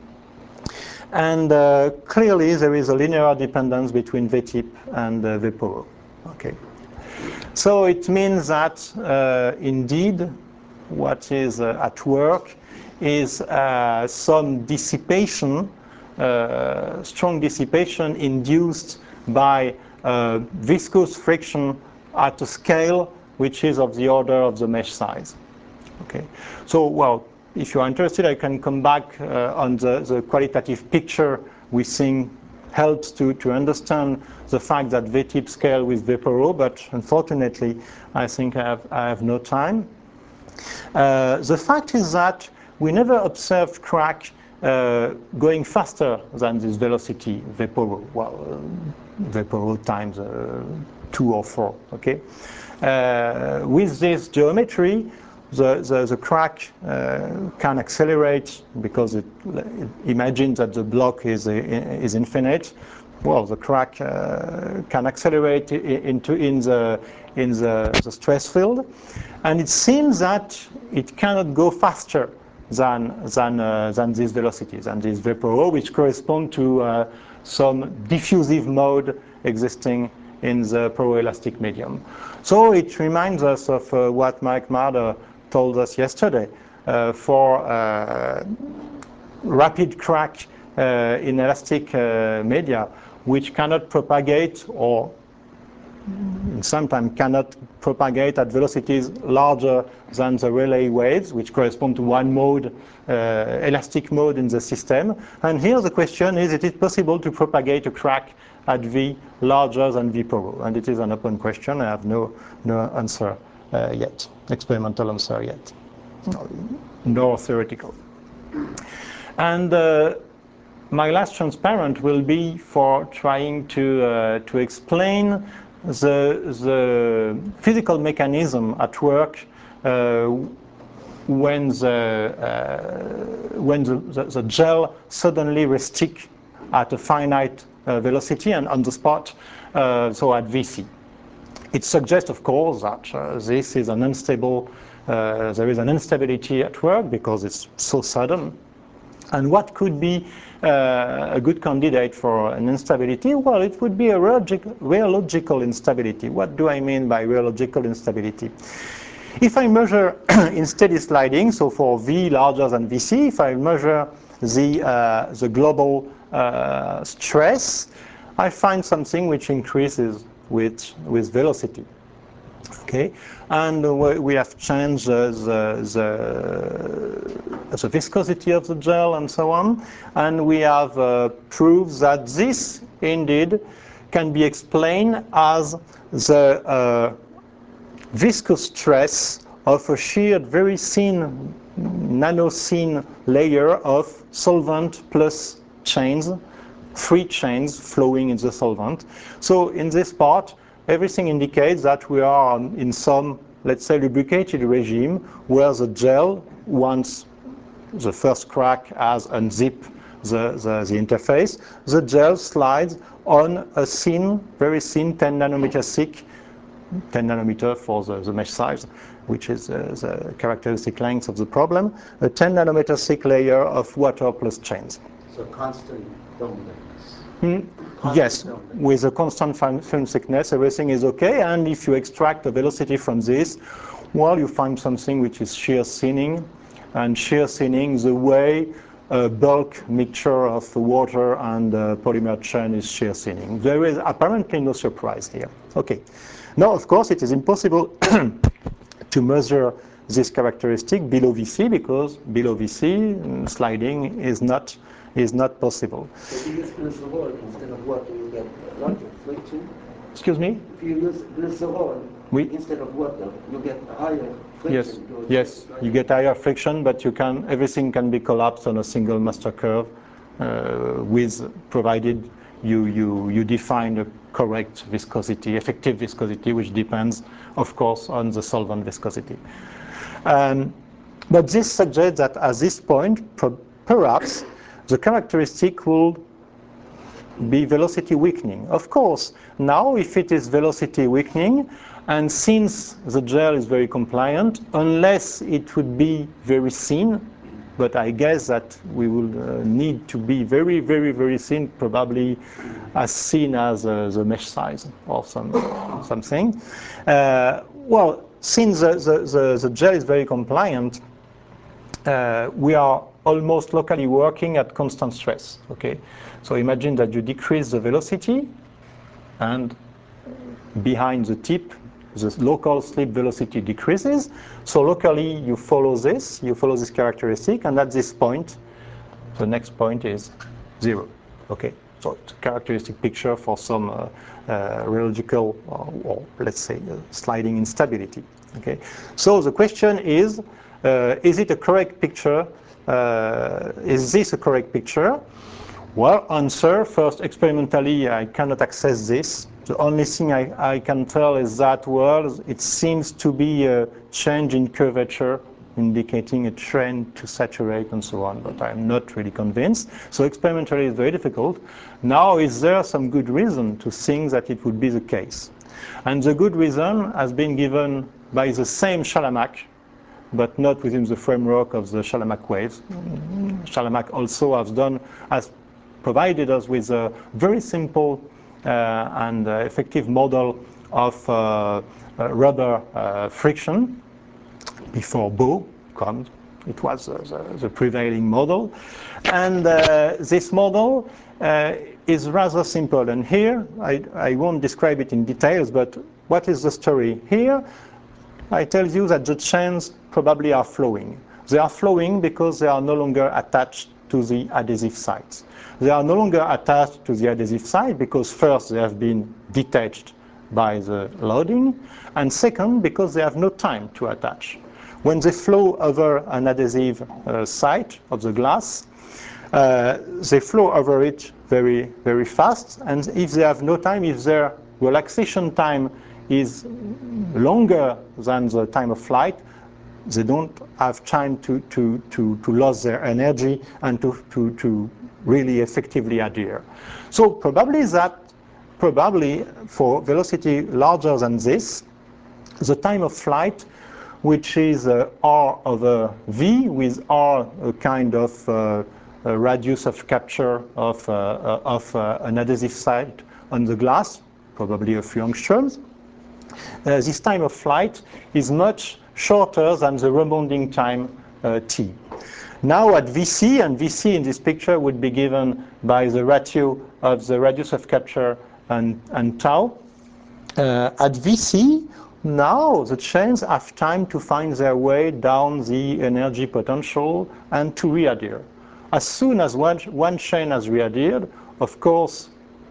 And uh, clearly there is a linear dependence between V tip and uh, vaporo. Okay. So it means that uh, indeed what is uh, at work is uh, some dissipation, uh, strong dissipation induced by uh, viscous friction at a scale which is of the order of the mesh size. Okay. So, well, if you are interested, I can come back uh, on the, the qualitative picture we think helps to, to understand the fact that V tip scale with vaporo, but unfortunately, I think I have, I have no time. Uh, the fact is that we never observed crack uh, going faster than this velocity vaporo. Well, uh, vaporo times uh, two or four, okay? Uh, with this geometry, The, the, the crack uh, can accelerate because it, it imagines that the block is, is infinite. well, the crack uh, can accelerate into in the in the, the stress field, and it seems that it cannot go faster than than uh, than these velocities and these vapor rho, which correspond to uh, some diffusive mode existing in the poroelastic medium. So it reminds us of uh, what Mike Marder told us yesterday. Uh, for uh, rapid crack uh, in elastic uh, media, which cannot propagate or sometimes cannot propagate at velocities larger than the Rayleigh waves, which correspond to one mode, uh, elastic mode in the system. And here the question is, is it possible to propagate a crack at V larger than V poro? And it is an open question. I have no, no answer uh, yet, experimental answer yet, nor theoretical. And uh, my last transparent will be for trying to, uh, to explain the, the physical mechanism at work uh, when, the, uh, when the, the, the gel suddenly restick at a finite uh, velocity and on the spot, uh, so at V C. It suggests, of course, that uh, this is an unstable, uh, there is an instability at work because it's so sudden. And what could be uh, a good candidate for an instability? Well, it would be a rheological instability. What do I mean by rheological instability? If I measure in steady sliding, so for V larger than V C, if I measure the, uh, the global uh, stress, I find something which increases with, with velocity. Okay, and uh, we have changed uh, the, the, the viscosity of the gel and so on, and we have uh, proved that this indeed can be explained as the uh, viscous stress of a sheared, very thin, nano-thin layer of solvent plus chains, three chains flowing in the solvent. So in this part, everything indicates that we are in some, let's say, lubricated regime where the gel, once the first crack has unzipped the, the, the interface, the gel slides on a thin, very thin, ten nanometer thick, ten nanometer for the, the mesh size, which is uh, the characteristic length of the problem, a ten nanometer thick layer of water plus chains. So constant film thickness. Mm, yes, with a constant film thickness, everything is okay. And if you extract the velocity from this, well, you find something which is shear thinning. And shear thinning, the way a bulk mixture of water and uh, polymer chain is shear thinning. There is apparently no surprise here. Okay. Now, of course, it is impossible to measure this characteristic below V C because below V C, sliding is not is not possible. So if you use glycerol instead of water, you get larger friction. Excuse me? If you use glycerol Oui. instead of water, you get higher friction. Yes, to yes. You get higher friction, but you can everything can be collapsed on a single master curve, uh, with provided you you you define a correct viscosity, effective viscosity, which depends, of course, on the solvent viscosity. Um, but this suggests that at this point, perhaps the characteristic will be velocity weakening. Of course, now if it is velocity weakening, and since the gel is very compliant, unless it would be very thin, but I guess that we will uh, need to be very, very, very thin, probably as thin as uh, the mesh size or some, something. Uh, well, since the, the, the, the gel is very compliant, uh, we are almost locally working at constant stress. Okay, so imagine that you decrease the velocity, and behind the tip, the local slip velocity decreases. So locally, you follow this, you follow this characteristic, and at this point, the next point is zero. Okay, so it's a characteristic picture for some uh, uh, rheological, or, or let's say, uh, sliding instability. Okay, so the question is, uh, is it a correct picture? Uh, is this a correct picture? Well, answer, first, experimentally, I cannot access this. The only thing I, I can tell is that, well, it seems to be a change in curvature indicating a trend to saturate and so on, but I'm not really convinced. So experimentally it's very difficult. Now, is there some good reason to think that it would be the case? And the good reason has been given by the same Chalamak, but not within the framework of the Chalamak waves. Chalamak also has done, has provided us with a very simple uh, and uh, effective model of uh, uh, rubber uh, friction before Bohr comes. It was uh, the, the prevailing model. And uh, this model uh, is rather simple. And here, I, I won't describe it in details, but what is the story? Here, I tell you that the chains probably are flowing. They are flowing because they are no longer attached to the adhesive sites. They are no longer attached to the adhesive site because first they have been detached by the loading, and second because they have no time to attach. When they flow over an adhesive uh, site of the glass, uh, they flow over it very, very fast, and if they have no time, if their relaxation time is longer than the time of flight, they don't have time to, to, to, to lose their energy and to, to, to really effectively adhere. So probably that, probably for velocity larger than this, the time of flight, which is uh, r over v, with r a kind of uh, a radius of capture of, uh, uh, of uh, an adhesive site on the glass, probably a few angstroms. Uh, this time of flight is much shorter than the rebounding time uh, t. Now at V C, and V C in this picture would be given by the ratio of the radius of capture and, and tau. Uh, at V C, now the chains have time to find their way down the energy potential and to readhere. As soon as one, one chain has readhered, of course,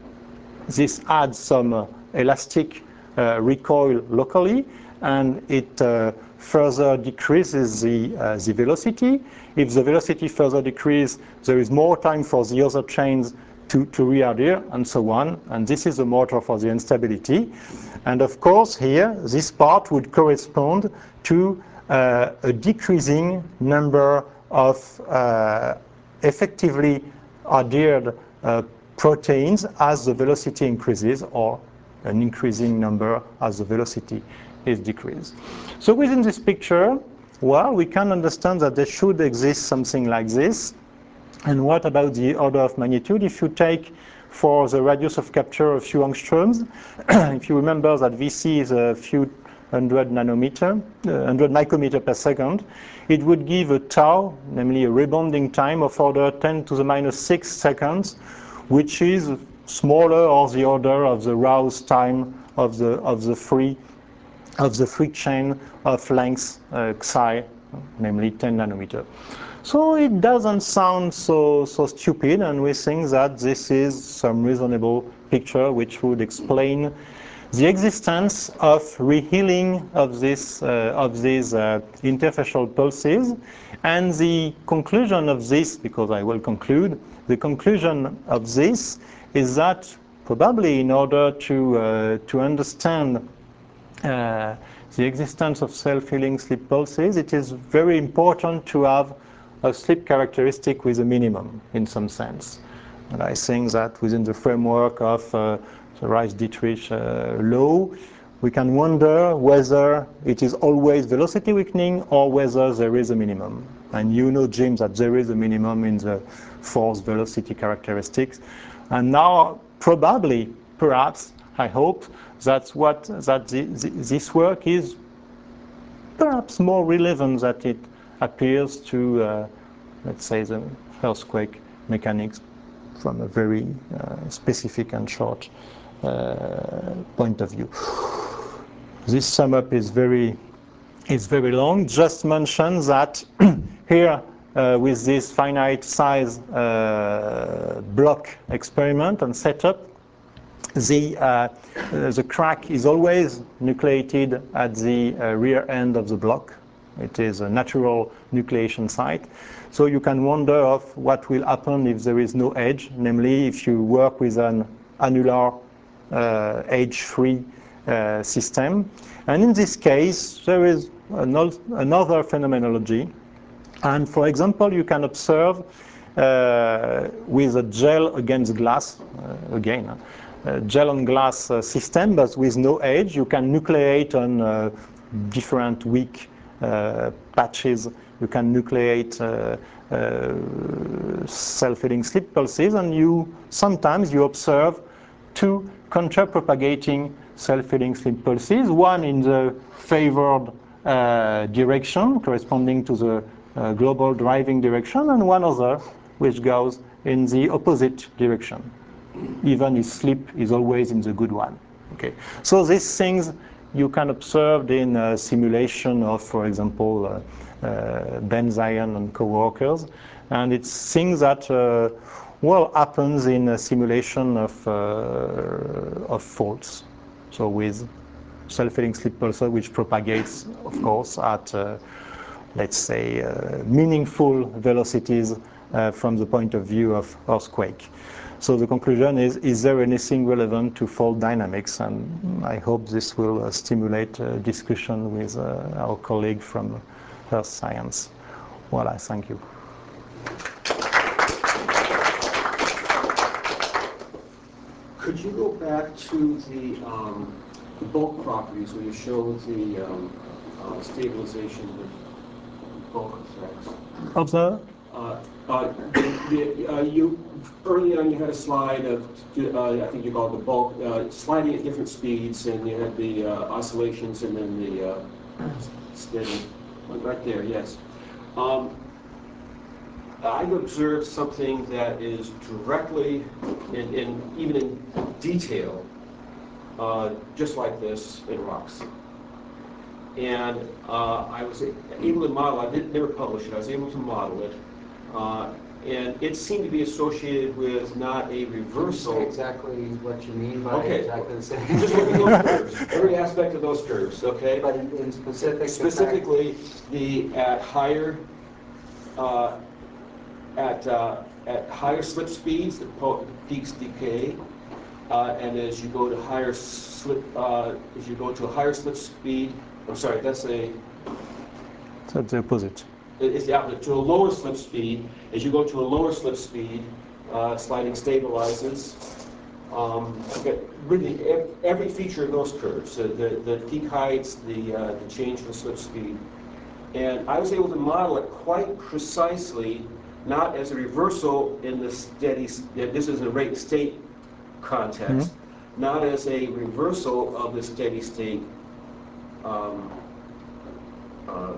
this adds some uh, elastic uh, recoil locally, and it uh, further decreases the, uh, the velocity. If the velocity further decreases, there is more time for the other chains to, to readhere, and so on. And this is the motor for the instability. And of course, here, this part would correspond to uh, a decreasing number of uh, effectively adhered uh, proteins as the velocity increases, or an increasing number as the velocity is decreased. So within this picture, well, we can understand that there should exist something like this. And what about the order of magnitude? If you take for the radius of capture a few angstroms, if you remember that V C is a few hundred nanometer, uh, hundred micrometer per second, it would give a tau, namely a rebounding time of order ten to the minus six seconds, which is smaller or the order of the Rouse time of the of the free of the free chain of length uh, xi, namely ten nanometer. So it doesn't sound so so stupid, and we think that this is some reasonable picture which would explain the existence of rehealing of this uh, of these uh, interfacial pulses. And the conclusion of this, because I will conclude, the conclusion of this is that probably in order to uh, to understand uh, the existence of self-healing sleep pulses, it is very important to have a sleep characteristic with a minimum in some sense. And I think that within the framework of uh, the Rice-Dietrich uh, law, we can wonder whether it is always velocity weakening or whether there is a minimum. And you know, Jim, that there is a minimum in the force velocity characteristics. And now, probably, perhaps, I hope, that's what that the, the, this work is perhaps more relevant than it appears to, uh, let's say, the earthquake mechanics from a very uh, specific and short uh, point of view. This sum up is very is very long. Just mention that here uh, with this finite size uh, block experiment and setup, the uh, the crack is always nucleated at the uh, rear end of the block. It is a natural nucleation site. So you can wonder of what will happen if there is no edge, namely if you work with an annular uh, edge-free uh, system. And in this case, there is another, another phenomenology. And for example, you can observe uh, with a gel against glass, uh, again, uh, gel on glass uh, system, but with no edge. You can nucleate on uh, different weak uh, patches. You can nucleate uh, uh, self-healing slip pulses, and you sometimes you observe two counter-propagating self-healing slip pulses, one in the favored uh, direction corresponding to the uh, global driving direction, and one other which goes in the opposite direction, even if slip is always in the good one. Okay, so these things you can observe in uh, simulation of, for example, uh, uh, Ben Zion and co-workers, and it's things that uh, well happens in a simulation of uh, of faults. So with self-healing slip pulsar, which propagates, of course, at uh, let's say uh, meaningful velocities uh, from the point of view of earthquake. So the conclusion is, is there anything relevant to fault dynamics? And I hope this will uh, stimulate a discussion with uh, our colleague from Earth Science. Well, I thank you. Could you go back to the, um, the bulk properties where you showed the um, uh, stabilization of bulk effects? Of the? Uh, uh, the, uh, you early on you had a slide of uh, I think you called it the bulk uh, sliding at different speeds, and you had the uh, oscillations and then the uh, steady. Right there, yes. Um, I've observed something that is directly, in, in even in detail, uh, just like this in rocks. And uh, I was able to model, I didn't never publish it, I was able to model it. Uh, and it seemed to be associated with not a reversal. Say exactly what you mean by okay. exactly the same. Just look at those curves, every aspect of those curves, okay? But in, in specific, specifically, the at higher uh, at uh, at higher slip speeds, the peaks decay, uh, and as you go to higher slip, uh, as you go to a higher slip speed, I'm sorry, that's a. That's the opposite. It's the opposite. To a lower slip speed, as you go to a lower slip speed, uh, sliding stabilizes. Um, really, every feature of those curves, uh, the, the peak heights, the, uh, the change in slip speed. And I was able to model it quite precisely, not as a reversal in the steady, this is a rate state context, mm-hmm. not as a reversal of the steady state um, uh,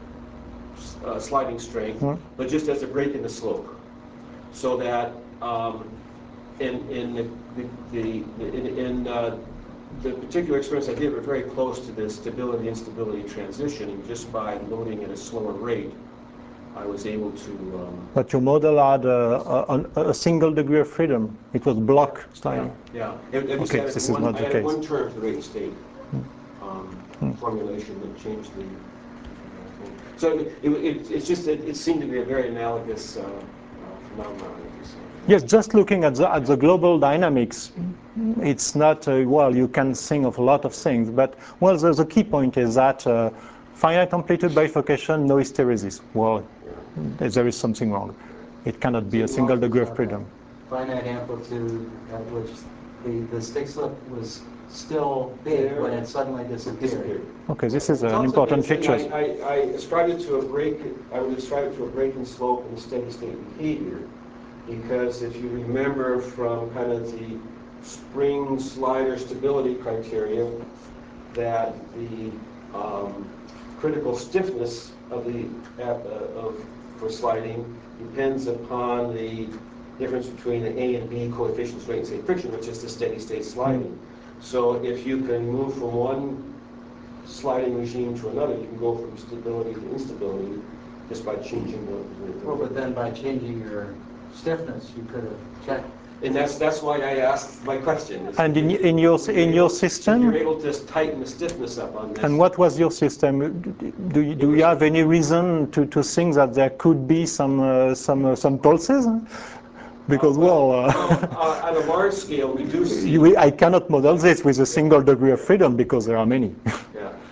uh, sliding strength, mm-hmm. but just as a break in the slope. So that um, in, in the, the, the in, in uh, the particular experience I did, we're very close to the stability instability transition, and just by loading at a slower rate, I was able to. Um, but your model had a, a, a single degree of freedom. It was block sliding. Yeah. yeah. It, it okay, this one, is not I the had case. one term for the rate and state hmm. um, hmm. formulation that changed the. Uh, so it, it, it's just it, it seemed to be a very analogous uh, uh, phenomenon. Yes, just looking at the, at the global dynamics, it's not, uh, well, you can think of a lot of things, but, well, the, the key point is that uh, finite amplitude bifurcation, no hysteresis. Well, there is something wrong. It cannot be a single degree of freedom. Finite amplitude at which the, the stick slip was still big there when it suddenly disappeared. disappeared. Okay, this is an important feature. I, I, I ascribe it to a break, I would ascribe it to a break in slope and steady state behavior. Because if you remember from kind of the spring slider stability criteria, that the um, critical stiffness of the uh, of for sliding depends upon the difference between the A and B coefficients, rate and state friction, which is the steady state sliding. Mm-hmm. So if you can move from one sliding regime to another, you can go from stability to instability just by changing the. the, the well, but then by changing your stiffness, you could have checked. And that's that's why I asked my question. And in, in your in your system, you're able to tighten the stiffness up on this. And what was your system? Do you, do you have any reason to, to think that there could be some uh, some uh, some pulses? Because uh, well, well, uh, well uh, at a large scale, we do see. We, I cannot model this with a single degree of freedom because there are many. Yeah.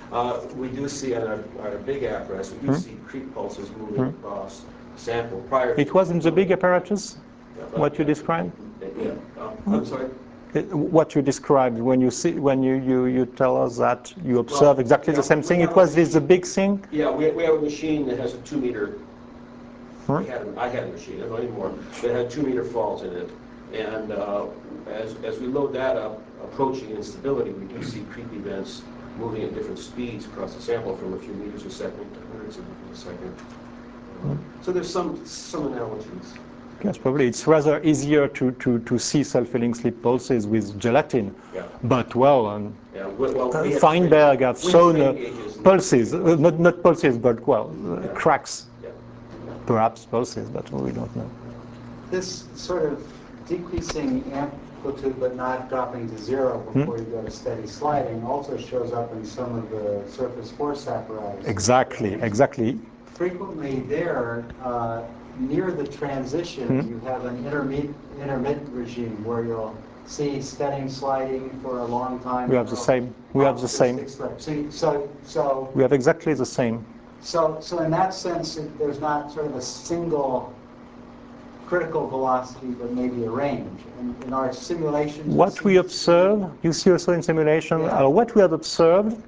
Uh, we do see on our, our big apparatus, we do Hmm? see creep pulses moving Hmm? across sample prior to... It was in the big apparatus, Yeah, but- what you described? Yeah, uh, I'm sorry? It- What you described when you see when you, you, you tell us that you observe Well, exactly yeah, the same we thing. have It was a this the machine. big thing. Yeah, we, we have a machine that has a two meter, Hmm? we had, a- I had a machine, I don't anymore, that had two meter falls in it. And uh, as, as we load that up, approaching instability, we do see creep events moving at different speeds across the sample from a few meters a second to hundreds of meters a second. Uh, So there's some, some analogies. Yes, probably it's rather easier to, to, to see self-healing slip pulses with gelatin. Yeah. But well, um, Yeah, we- well, uh, we have Feinberg have strain- shown strain uh, gauges and- pulses, uh, not not pulses, but well, uh, Yeah. cracks, Yeah. perhaps pulses, but we don't know. This sort of decreasing amplitude but not dropping to zero before you go to steady sliding also shows up in some of the surface force apparatus. Exactly, exactly. Frequently there, uh, near the transition, Hmm. you have an intermittent, intermittent regime where you'll see steady sliding for a long time. We have the same. We have the same. So, so, so, We have exactly the same. so, so in that sense, it- there's not sort of a single critical velocity, but maybe a range. In, in our simulations, it What we seems- observe, you see also in simulation, Yeah. uh, what we have observed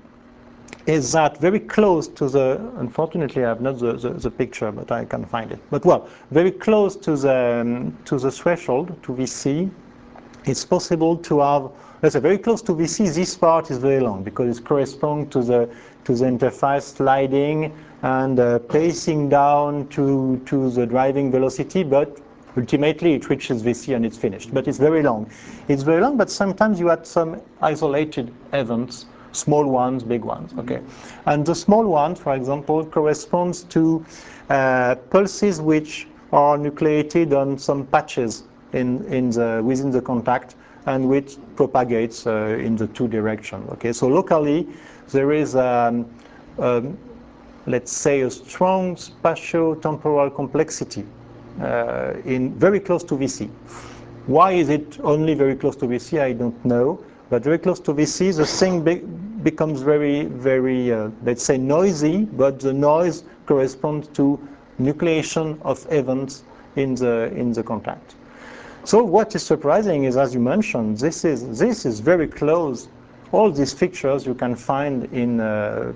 is that very close to the, unfortunately I have not the, the, the picture, but I can find it. But well, very close to the, um, to the threshold, to V C, it's possible to have, let's say very close to V C, this part is very long because it corresponds to the, to the interface sliding and uh, pacing down to, to the driving velocity, but ultimately it reaches V C and it's finished. But it's very long. It's very long, but sometimes you had some isolated events, small ones, big ones, okay? And the small one, for example, corresponds to uh, pulses which are nucleated on some patches in, in the, within the contact and which propagates uh, in the two directions, okay? So locally, there is, um, um, let's say, a strong spatio-temporal complexity uh, in very close to V C. Why is it only very close to V C? I don't know. But very close to V C, the thing be becomes very, very, uh, let's say, noisy, but the noise corresponds to nucleation of events in the, in the contact. So what is surprising is, as you mentioned, this is, this is very close. All these features you can find in, uh,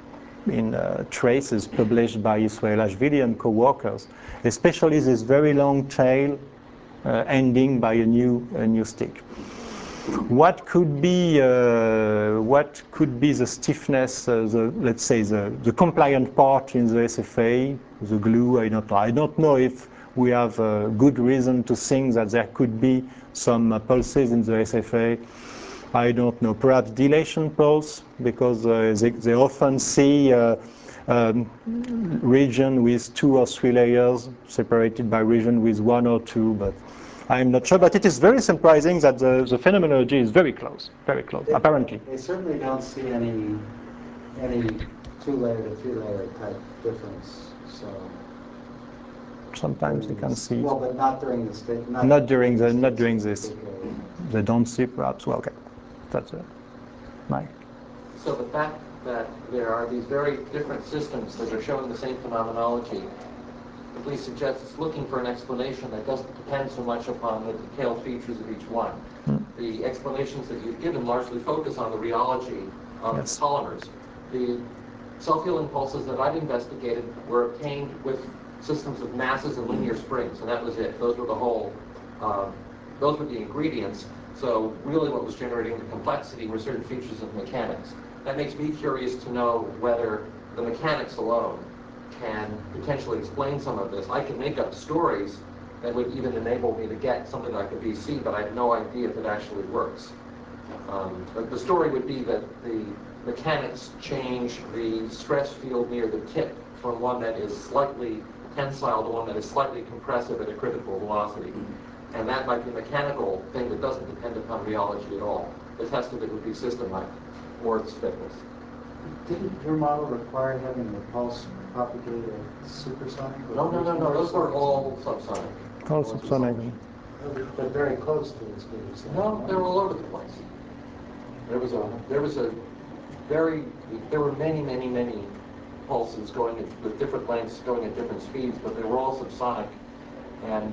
in uh, traces published by Israel Ashvili and co-workers, especially this very long tail uh, ending by a new, a new stick. What could be uh, what could be the stiffness, uh, the, let's say the, the compliant part in the S F A, the glue? I don't know. I don't know if we have a good reason to think that there could be some uh, pulses in the S F A. I don't know. Perhaps dilation pulse, because uh, they, they often see uh, um, region with two or three layers separated by region with one or two, but I'm not sure. But it is very surprising that the, the phenomenology is very close, very close, They- apparently. They certainly don't see any, any two-layer to three-layer type difference, so. Sometimes you can see. Well, but not during the state. Not during the, not during this. particularly. They don't see, perhaps. Well, okay, that's uh, my. So the fact that there are these very different systems that are showing the same phenomenology at least suggests it's looking for an explanation that doesn't depend so much upon the detailed features of each one. Hmm. The explanations that you've given largely focus on the rheology of Yes. polymers. The self-healing pulses that I've investigated were obtained with systems of masses and linear springs, and that was it. Those were the whole, uh, those were the ingredients. So really what was generating the complexity were certain features of mechanics. That makes me curious to know whether the mechanics alone can potentially explain some of this. I can make up stories that would even enable me to get something like a V C, but I have no idea if it actually works. Um, but the story would be that the mechanics change the stress field near the tip from one that is slightly tensile to one that is slightly compressive at a critical velocity. And that might be a mechanical thing that doesn't depend upon rheology at all. The test of it would be system-like or its fitness. Didn't your model require having the pulse propagate at supersonic? or No, no, no, no, those were all subsonic. Oh, subsonic. But very close to the speed of sound. No, they were all over the place. There was a, there was a very, there were many, many, many pulses going at, with different lengths, going at different speeds, but they were all subsonic. And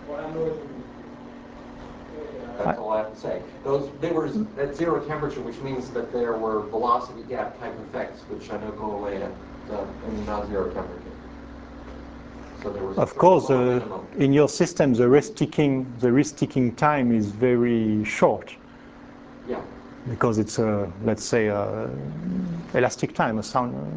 that's all I have to say. Those, they were at zero temperature, which means that there were velocity gap type effects, which I know go away at uh, in non-zero temperature. So there was of course, uh, in your system, the resticking, the resticking time is very short. Yeah. Because it's a, let's say, a elastic time, a sound. Uh,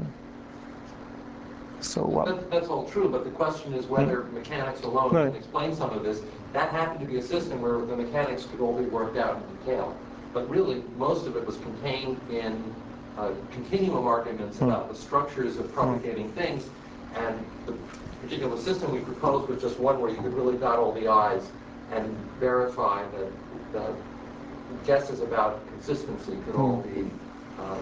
so. Uh, that, that's all true, but the question is whether hmm? mechanics alone right. can explain some of this. That happened to be a system where the mechanics could all be worked out in detail. But really, most of it was contained in uh, continuum arguments hmm. about the structures of propagating hmm. things, and the particular system we proposed was just one where you could really dot all the I's and verify that the guesses about consistency could all be uh,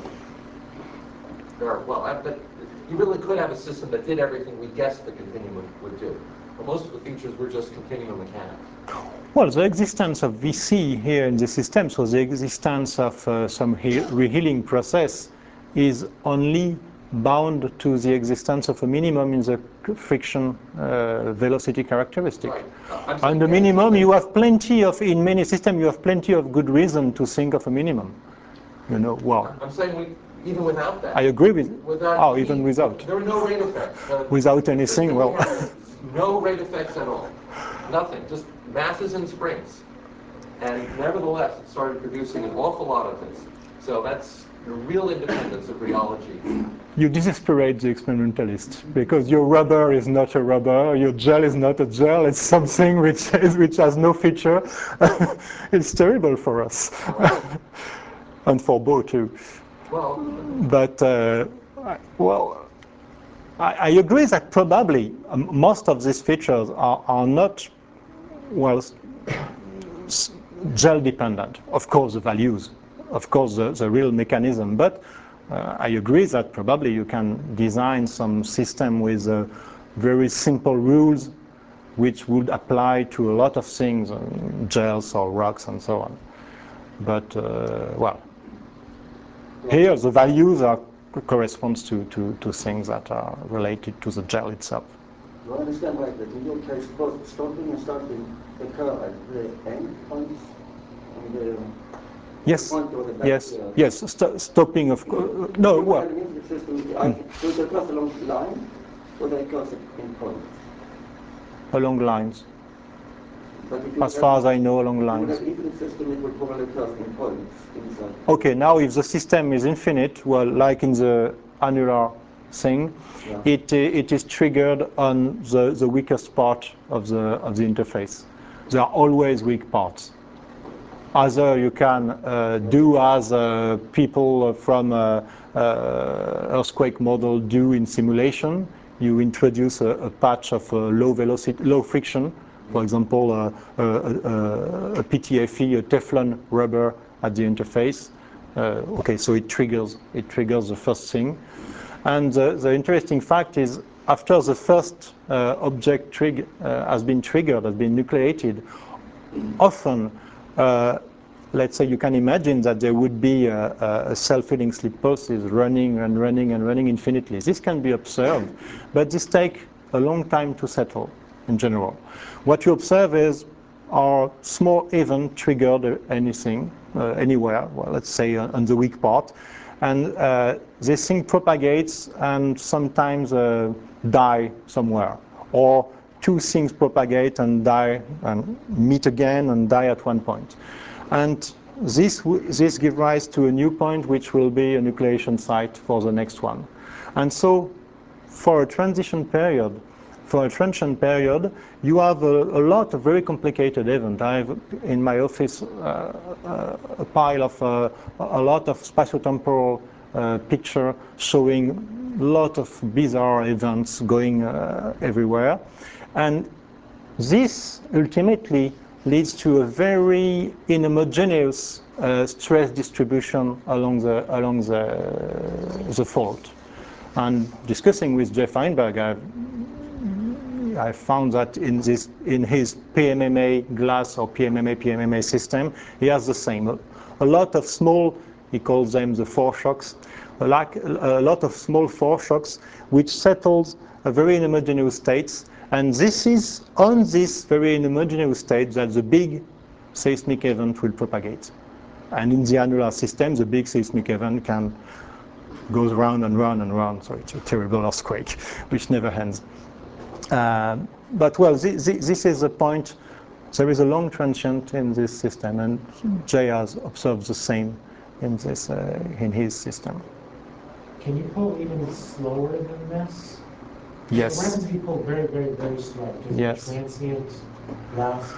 very well. I, but you really could have a system that did everything we guessed the continuum would do. But most of the features were just continuum mechanics. Well, the existence of V C here in the system, so the existence of uh, some rehealing process, is only bound to the existence of a minimum in the friction uh, velocity characteristic. Right. Uh, and the minimum, you have plenty of, in many systems, you have plenty of good reason to think of a minimum. You know, well. I'm saying we, even without that. I agree with, without oh, any, even without. There were no rate effects. Uh, without anything, well. No rate effects at all. Nothing, just masses and springs. And nevertheless, it started producing an awful lot of this. So that's the real independence of rheology. You desperate the experimentalist because your rubber is not a rubber, your gel is not a gel, it's something which is, which has no feature. It's terrible for us. And for Bo too. Well, but, uh, well, I, I agree that probably um, most of these features are, are not, well, gel dependent. Of course, the values, of course, the, the real mechanism, but uh, I agree that probably you can design some system with uh, very simple rules which would apply to a lot of things, uh, gels or rocks and so on. But, uh, well, here the values are corresponds to, to, to things that are related to the gel itself. Do I understand right that in your case, both stopping and starting occur at the end points? On the yes, point or the back, yes, uh, yes, St stopping of course. No, what? Mm. Do they occur along the line or they occur in points? Along lines. As far as I know, along lines. With an infinite system, it would probably occur in points inside. Okay, now if the system is infinite, well, like in the annular thing, yeah. it uh, it is triggered on the the weakest part of the of the interface. There are always weak parts. Either you can uh, do as uh, people from uh, uh, earthquake model do in simulation. You introduce a, a patch of uh, low velocity, low friction. For example, uh, a, a, a P T F E, a Teflon rubber at the interface. Uh, okay, so it triggers it triggers the first thing. And the, the interesting fact is, after the first uh, object trig uh, has been triggered, has been nucleated, often, uh, let's say you can imagine that there would be a, a self-healing slip pulses running and running and running infinitely. This can be observed, but this takes a long time to settle in general. What you observe is are small event triggered anything, uh, anywhere, well, let's say uh, on the weak part, and uh, this thing propagates and sometimes uh, die somewhere, or two things propagate and die and meet again and die at one point. And this, this gives rise to a new point which will be a nucleation site for the next one. And so for a transition period, for a transition period, you have a, a lot of very complicated events. I have in my office uh, uh, a pile of uh, a lot of spatiotemporal uh, picture showing a lot of bizarre events going uh, everywhere. And this ultimately leads to a very inhomogeneous uh, stress distribution along the along the the fault. And discussing with Jeff Feinberg, I've I found that in this, in his P M M A glass or P M M A P M M A system, he has the same. A lot of small, he calls them the foreshocks, like a lot of small foreshocks, which settles a very inhomogeneous states. And this is on this very inhomogeneous state that the big seismic event will propagate. And in the annular system, the big seismic event can goes round and round and round. So it's a terrible earthquake, which never ends. Uh, but well, this, this is the point. There is a long transient in this system, and Jay has observed the same in this uh, in his system. Can you pull even slower than this? Yes. When does he pull very, very, very slow? Does yes. the transient last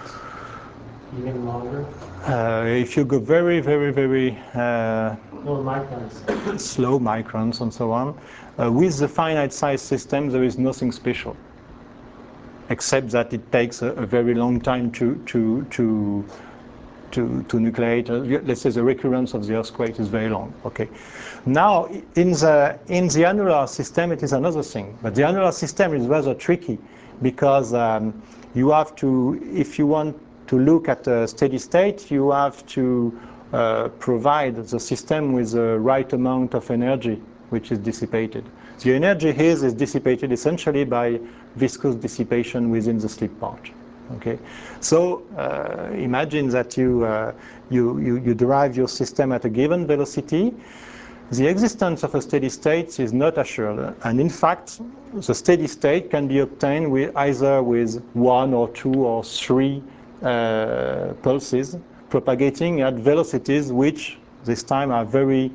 even longer? Uh, if you go very, very, very uh, Low microns. slow microns and so on, uh, with the finite size system, there is nothing special, except that it takes a, a very long time to to to to, to nucleate. Uh, let's say the recurrence of the earthquake is very long. Okay. Now, in the in the annular system, it is another thing. But the annular system is rather tricky because um, you have to, if you want to look at a steady state, you have to uh, provide the system with the right amount of energy which is dissipated. The energy here is dissipated essentially by viscous dissipation within the slip part. Okay, so uh, imagine that you, uh, you, you, you derive your system at a given velocity. The existence of a steady state is not assured, and in fact, the steady state can be obtained with either with one or two or three uh, pulses propagating at velocities which this time are very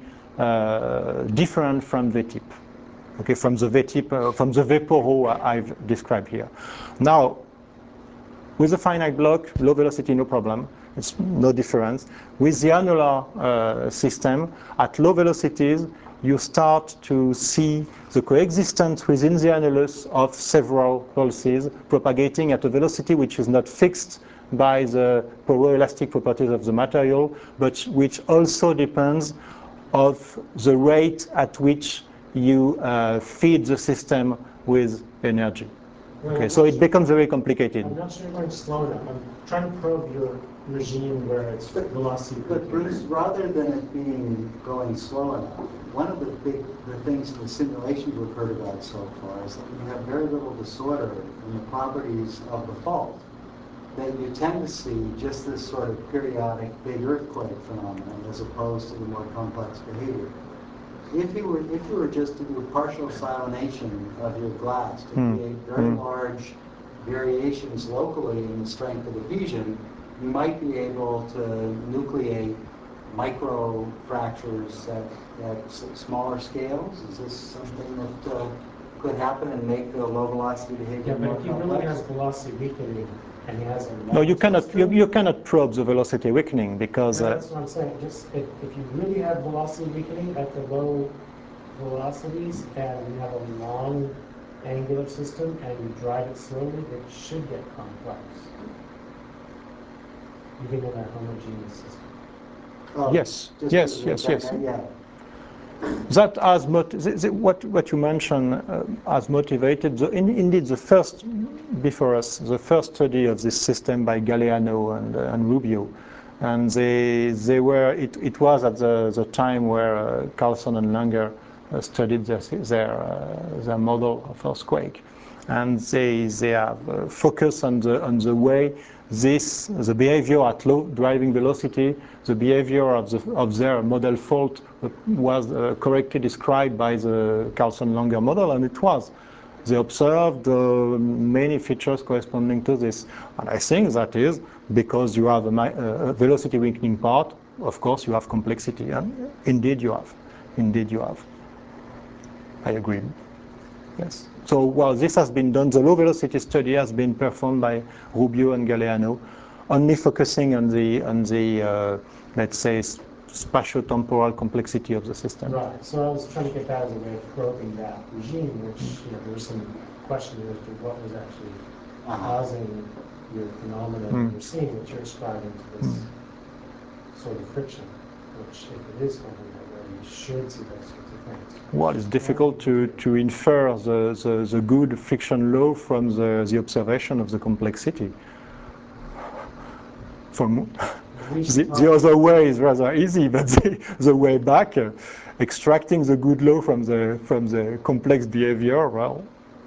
uh, different from the tip. Okay, from the V tip, uh, from the vaporo I've described here. Now, with a finite block, low velocity, no problem. It's no difference. With the annular uh, system, at low velocities, you start to see the coexistence within the annulus of several pulses propagating at a velocity which is not fixed by the poroelastic properties of the material, but which also depends of the rate at which you uh, feed the system with energy. Okay, so it becomes very complicated. I'm not sure you're going slow enough. I'm trying to probe your regime where it's velocity. But Bruce, rather than it being going slow enough, one of the big the things in the simulations we've heard about so far is that you have very little disorder in the properties of the fault. That you tend to see just this sort of periodic big earthquake phenomenon as opposed to the more complex behavior. If you were if you were just to do partial cyanation of your glass to Mm. create very Mm. large variations locally in the strength of adhesion, you might be able to nucleate micro fractures at, at s- smaller scales. Is this something that uh, could happen and make the low velocity behavior Yeah, but more if he complex? really has velocity weakening and he has a No, you large cannot. You, system- you cannot probe the velocity weakening because. No, Uh, that's what I'm saying. Just if, if you really have velocity weakening at the low velocities and you have a long angular system and you drive it slowly, it should get complex. Even in a homogeneous system. Oh, Yes, just yes, to the yes, yes. extent- Yeah. That has mot- the, the, what what you mentioned uh, has motivated the, in, indeed the first before us the first study of this system by Galeano and uh, and Rubio, and they they were it, it was at the, the time where uh, Carlson and Langer uh, studied their their, uh, their model of earthquake, and they they have uh, focused on the on the way this the behavior at low driving velocity, the behavior of the of their model fault was uh, correctly described by the Carlson-Langer model, and it was. They observed uh, many features corresponding to this, and I think that is because you have a, a velocity weakening part. Of course, you have complexity, and indeed you have. Indeed you have. I agree. Yes. So while this has been done, the low velocity study has been performed by Rubio and Galeano, only focusing on the on the uh, let's say spatio-temporal complexity of the system. Right. So I was trying to get that as a way of probing that regime, which you know there was some question as to what was actually causing your phenomenon Mm. that you're seeing, that you're ascribing to this Mm. sort of friction, which if it is something that way, you should see those sorts of things. Well, it's difficult to, to infer the, the, the good friction law from the, the observation of the complexity. From The, the other way is rather easy, but the, the way back, uh, extracting the good law from the from the complex behavior, well,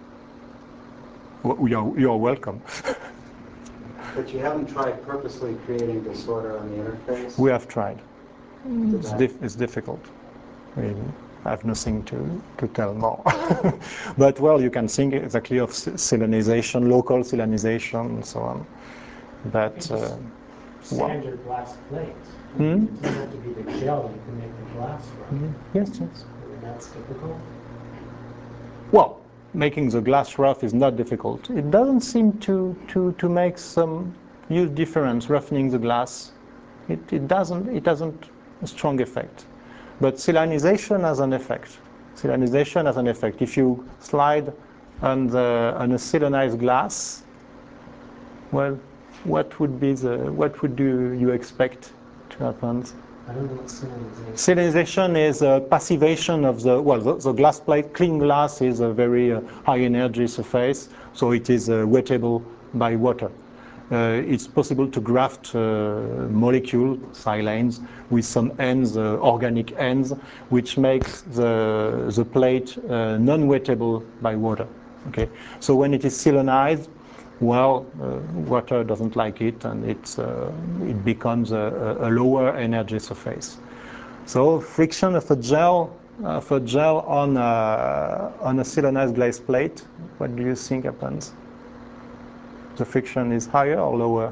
you are, you are welcome. But you haven't tried purposely creating disorder on the interface? We have tried. Did It's, that- dif it's difficult. I mean, I have nothing to, to tell more. But, well, you can think exactly of selenization, local selenization, and so on. But, It's uh, just standard glass plate. Hmm? It doesn't have to be the gel you can make the glass from. yes, yes. And that's difficult. Well, making the glass rough is not difficult. It doesn't seem to, to, to make some huge difference roughening the glass. It, it doesn't it doesn't a strong effect. But selenization has an effect. Selenization has an effect. If you slide on the on a selenized glass, well, what would be the what would do you expect to happen? I don't know what selenization. Selenization is a passivation of the, well, the, the glass plate. Clean glass is a very uh, high energy surface, so it is uh, wettable by water. Uh, it's possible to graft uh, molecule, silanes, with some ends, uh, organic ends, which makes the, the plate uh, non-wettable by water. Okay, so when it is selenized, well, uh, water doesn't like it, and it's, uh, it becomes a, a lower energy surface. So friction of a gel, of a gel on a, on a selenized glass plate, what do you think happens? The friction is higher or lower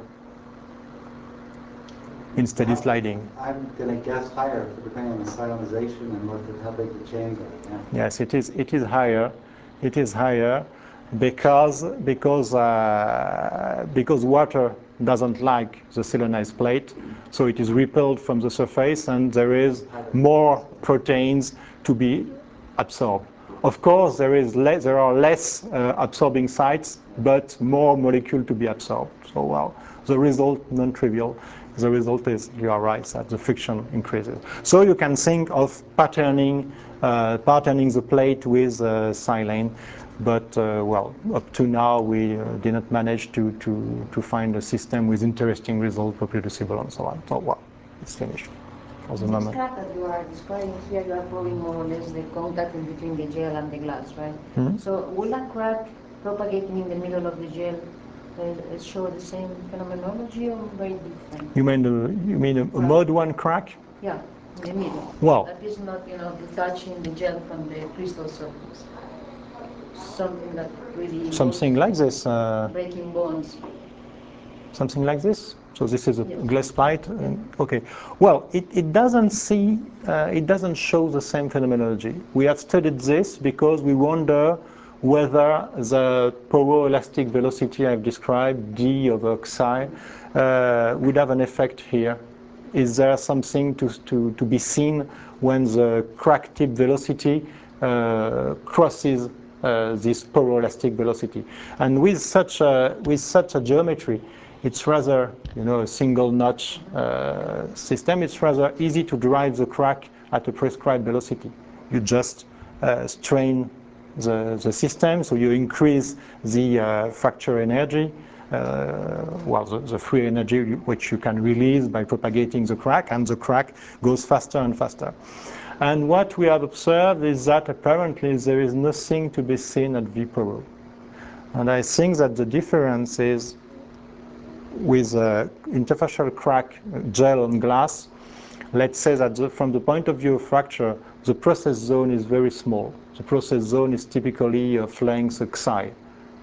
in steady sliding? I'm going to guess higher, depending on the silenization and what the, how big the chains are. Yeah. Yes, it is. It is higher. It is higher because because uh, because water doesn't like the selenized plate, so it is repelled from the surface, and there is more proteins to be absorbed. Of course, there is less, there are less uh, absorbing sites, but more molecule to be absorbed. So, well, the result non-trivial. The result is, you are right, that the friction increases. So you can think of patterning, uh, patterning the plate with uh, silane, but uh, well, up to now we uh, did not manage to, to, to find a system with interesting results, reproducible, and so on. So, well, it's finished for the This moment. crack that you are describing here, you are following more or less the contact in between the gel and the glass, right? Hmm? So will a crack propagating in the middle of the gel uh, show the same phenomenology or very different? You mean the, you mean a, a mode one crack? Yeah, in the middle. Well, That is not, you know, detaching the gel from the crystal surface. Something that really something like this. Uh, breaking bonds. Something like this. So this is a Yes. glass plate. And, okay. Well, it, it doesn't see, uh, it doesn't show the same phenomenology. We have studied this because we wonder whether the poroelastic velocity I've described, d over xi, uh, would have an effect here. Is there something to, to, to be seen when the crack tip velocity uh, crosses uh, this poroelastic velocity? And with such a, with such a geometry, it's rather, you know, a single notch uh, system. It's rather easy to drive the crack at a prescribed velocity. You just uh, strain the, the system, so you increase the uh, fracture energy, uh, well, the, the free energy which you can release by propagating the crack, and the crack goes faster and faster. And what we have observed is that apparently there is nothing to be seen at vPoro. And I think that the difference is with uh, interfacial crack gel on glass. Let's say that the, from the point of view of fracture, the process zone is very small. The process zone is typically of length xi.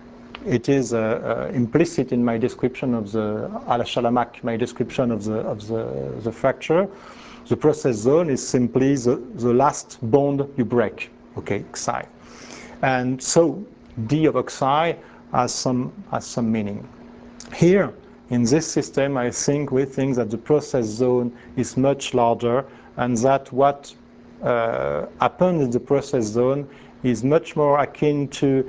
It is uh, uh, implicit in my description of the Ala Shalamak, my description of the of the, the fracture. The process zone is simply the, the last bond you break, okay, xi. And so d of xi has some has some meaning. Here, in this system, I think we think that the process zone is much larger, and that what uh, happens in the process zone is much more akin to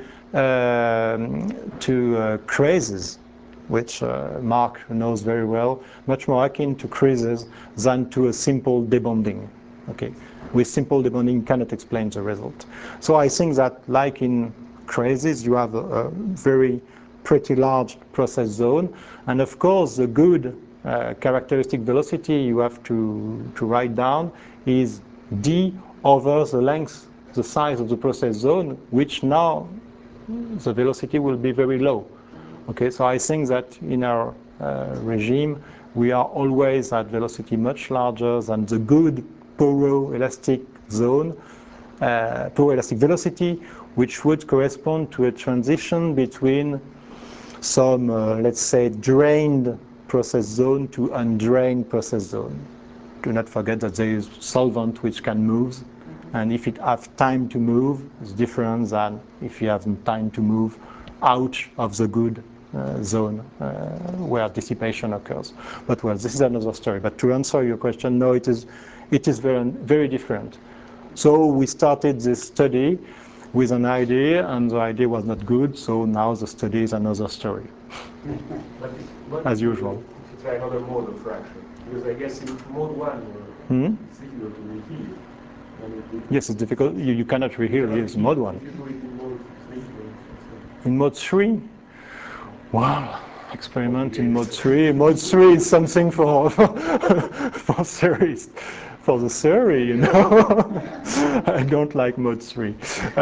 um, to uh, crazes, which uh, Mark knows very well, much more akin to crazes than to a simple debonding. Okay, with simple debonding, you cannot explain the result. So I think that, like in crazes, you have a, a very pretty large process zone, and of course the good uh, characteristic velocity you have to, to write down is d over the length, the size of the process zone, which now the velocity will be very low. Okay, so I think that in our uh, regime, we are always at velocity much larger than the good poroelastic zone, uh, poroelastic velocity, which would correspond to a transition between some, uh, let's say, drained process zone to undrained process zone. Do not forget that there is solvent which can move, and if it has time to move, it's different than if you have time to move out of the good uh, zone uh, where dissipation occurs. But well, this is another story. But to answer your question, no, it is, it is very, very different. So we started this study with an idea, and the idea was not good, so now the study is another story, but what as usual. If you try another mode of fraction, because I guess in mode one, Hmm? it's difficult to reheat. Yes, it's difficult. You, you cannot reheat this mode one. If you do it in mode three, In mode three? Wow, experiment in mode three. Mode three is something for for series, for the theory, you know. I don't like mode three.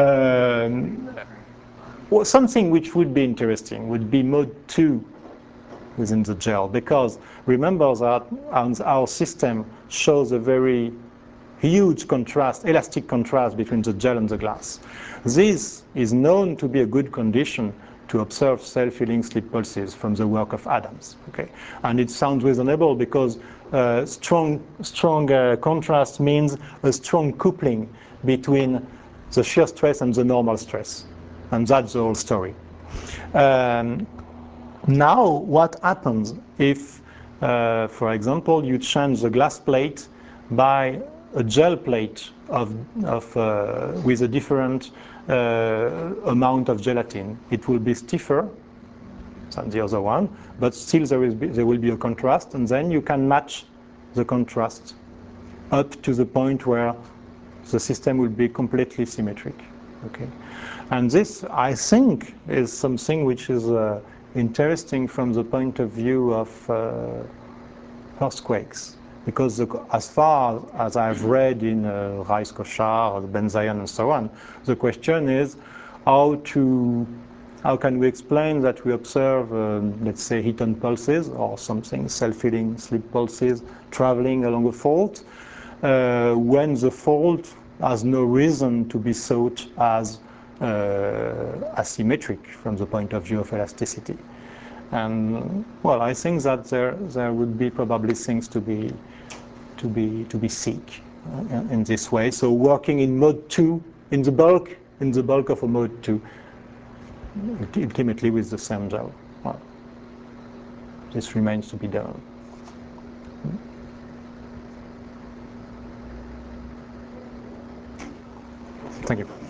Um, well, something which would be interesting would be mode two within the gel, because remember that our system shows a very huge contrast, elastic contrast between the gel and the glass. This is known to be a good condition to observe self-healing slip pulses from the work of Adams. Okay, and it sounds reasonable because uh, strong, strong uh, contrast means a strong coupling between the shear stress and the normal stress, and that's the whole story. Um, now, what happens if, uh, for example, you change the glass plate by a gel plate of, of, uh, with a different uh, amount of gelatin? It will be stiffer than the other one, but still there, is be, there will be a contrast, and then you can match the contrast up to the point where the system will be completely symmetric. Okay, and this, I think, is something which is uh, interesting from the point of view of uh, earthquakes, because the, as far as I've read in uh, Rice-Cochard, Benzayan, and so on, the question is how to how can we explain that we observe, uh, let's say, heat-on pulses or something, self-healing slip pulses traveling along a fault, uh, when the fault has no reason to be thought as uh, asymmetric from the point of view of elasticity. And well, I think that there there would be probably things to be to be to be seek uh, in this way. So working in mode two, in the bulk, in the bulk of a mode two, ultimately with the same gel. Well, this remains to be done. Thank you.